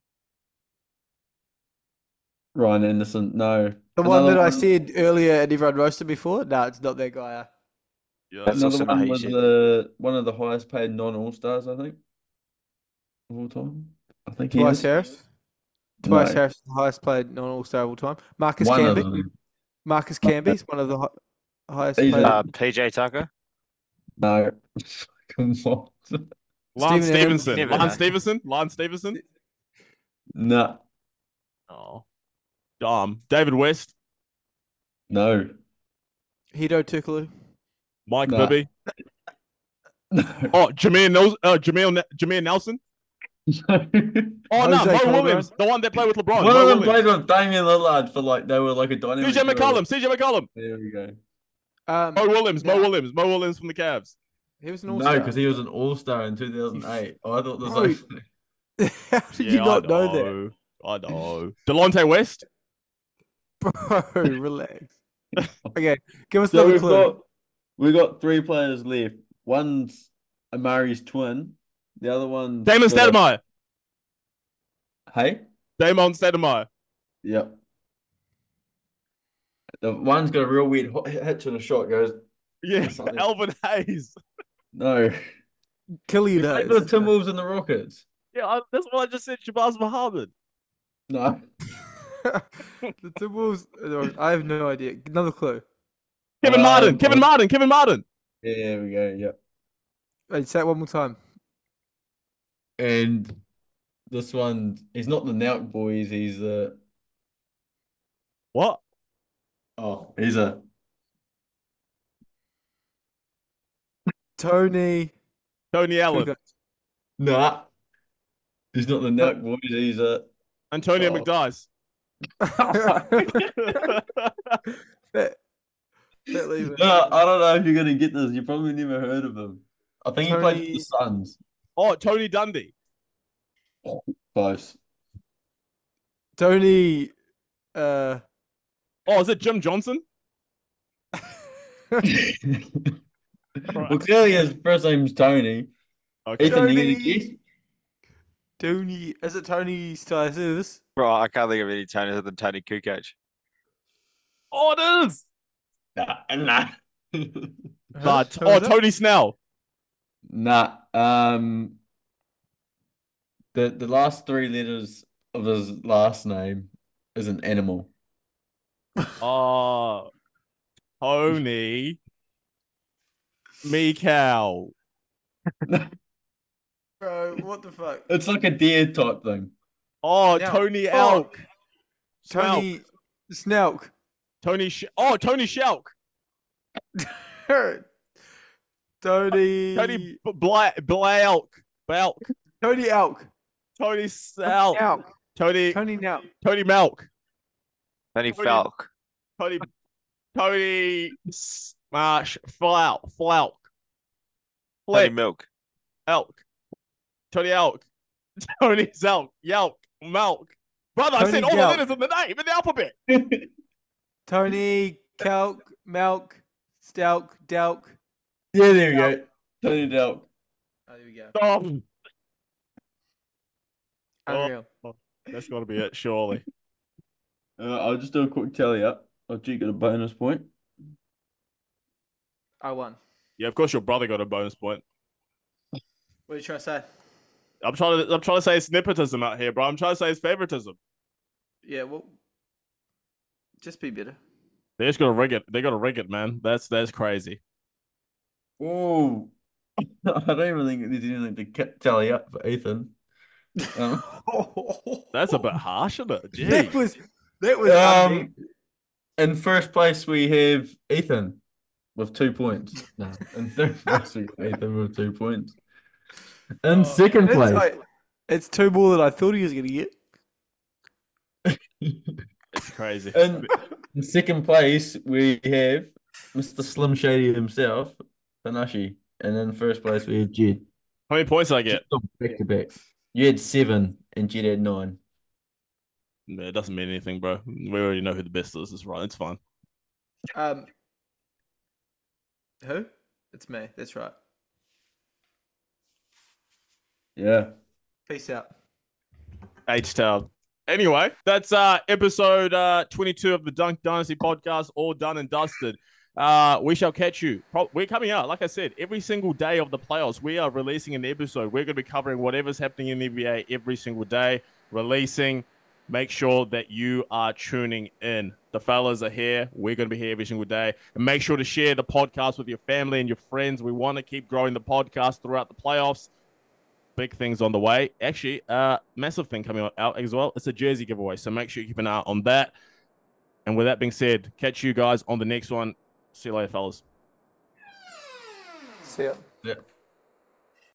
Ryan Anderson, no. The one Another that I said earlier and everyone roasted me for? No, it's not that guy. Yeah, That's Another also not one who you was said. one of the highest paid non-All-Stars, I think, of all time. I think he Twice is. Harris. Twice No, Harris, the highest paid non-all-star of all time. Marcus one of Camby. them. Marcus Camby's one of the highest He's paid. PJ Tucker? No. Come on. Lon Steven Adams. Stevenson. Never Lon know. Stevenson. Lon Stevenson. No. Oh, David West. No. Hito Tukulu. Mike Nah. Bibby. No. Oh, Jameer Nelson. Oh no, Jose Mo Calderon. Williams, the one that played with LeBron. One Mo of them Williams. played with Damian Lillard for like they were like a dynamic. CJ duo. McCollum. There we go. Mo Williams from the Cavs. He was an No, all-star. because he was an all-star in 2008. Oh, I thought this Bro. like How did you not know that? I know. Delonte West. Bro, relax. Okay, give us so another clue. we've got 3 players left. One's Amari's twin. The other one's Damon Stoudemire. Hey? Damon Stoudemire. Yep. The one's got a real weird hitch in a shot. Goes Yeah, Something. Alvin Hayes. no. Kill you He played for the those. Timberwolves and the Rockets. Yeah, that's what I just said. Shabazz Muhammad. No. The Timberwolves. I have no idea. Another clue. Kevin Martin. Kevin Martin. Yeah, there we go. Yep. Wait, say it one more time. And this one, he's not the Nauk boys. He's the What? he's a Tony. Tony Allen. nah. He's not the Nauk boys. He's a Antonio Oh. McDyess. That leaves no. I don't know if you're gonna get this. You probably never heard of him. I think he played for Tony- the Suns. Oh, Tony Dundee. Close. Tony. Oh, is it Jim Johnson? Well, clearly his first name's Tony. Okay. Ethan, you gonna Tony. guess? Tony. Is it Tony Styles? Bro, I can't think of any Tony other than Tony Kukoc. Oh, it is. Nah. But Tony Snell. Nah. The last 3 letters of his last name is an animal. Oh, Tony Meow. Bro, what the fuck? It's like a deer type thing. Oh, Now- Tony oh, Elk. Tony Snelk. Tony Shelk. Tony. Tony Elk. Tony Elk. Tony Sal. Elk. Tony Tony Nelk. Milk. Tony Tony- Falk. Tony Smash Flauk. Tony Flick. Milk. Elk. Tony Elk. Tony Zelk. Yelk. Milk. Brother, I Tony said all the Gelk. letters in the name, in the alphabet. Tony Kelk. Melk. Stelk. Delk. Yeah, there we go. Tony Delk. Oh, there we go. Oh, Unreal. that's got to be it, surely. I'll just do a quick tally up. I'll get a bonus point. I won. Yeah, of course your brother got a bonus point. What are you trying to say? I'm trying to say it's nepotism out here, bro. I'm trying to say it's favoritism. Yeah, well, just be better. They just got to rig it. They got to rig it, man. That's crazy. Oh, I don't even think there's anything to tally up for Ethan. That's a bit harsh, isn't it? Gee. that was Um, in first place we have Ethan with 2 points. No, in third place we got Ethan with 2 points. In second place, it's 2 more than I thought he was going to get. It's crazy. in second place we have Mr. Slim Shady himself, Panashi, and in first place we have Jed. How many points did I get? Back to back. You had 7 and Jed had 9. No, it doesn't mean anything, bro. We already know who the best is. It's right. It's fine. Who? It's me. That's right. Yeah. Peace out. H-Town. Anyway, that's episode 22 of the Dunk Dynasty podcast, all done and dusted. We shall catch you. We're coming out, like I said, every single day of the playoffs. We are releasing an episode. We're going to be covering whatever's happening in the NBA every single day, releasing. Make sure that you are tuning in. The fellas are here. We're going to be here every single day. And make sure to share the podcast with your family and your friends. We want to keep growing the podcast throughout the playoffs. Big things on the way. Actually, massive thing coming out as well. It's a jersey giveaway, so make sure you keep an eye on that. And with that being said, catch you guys on the next one. See you later, fellas. See ya. Yeah.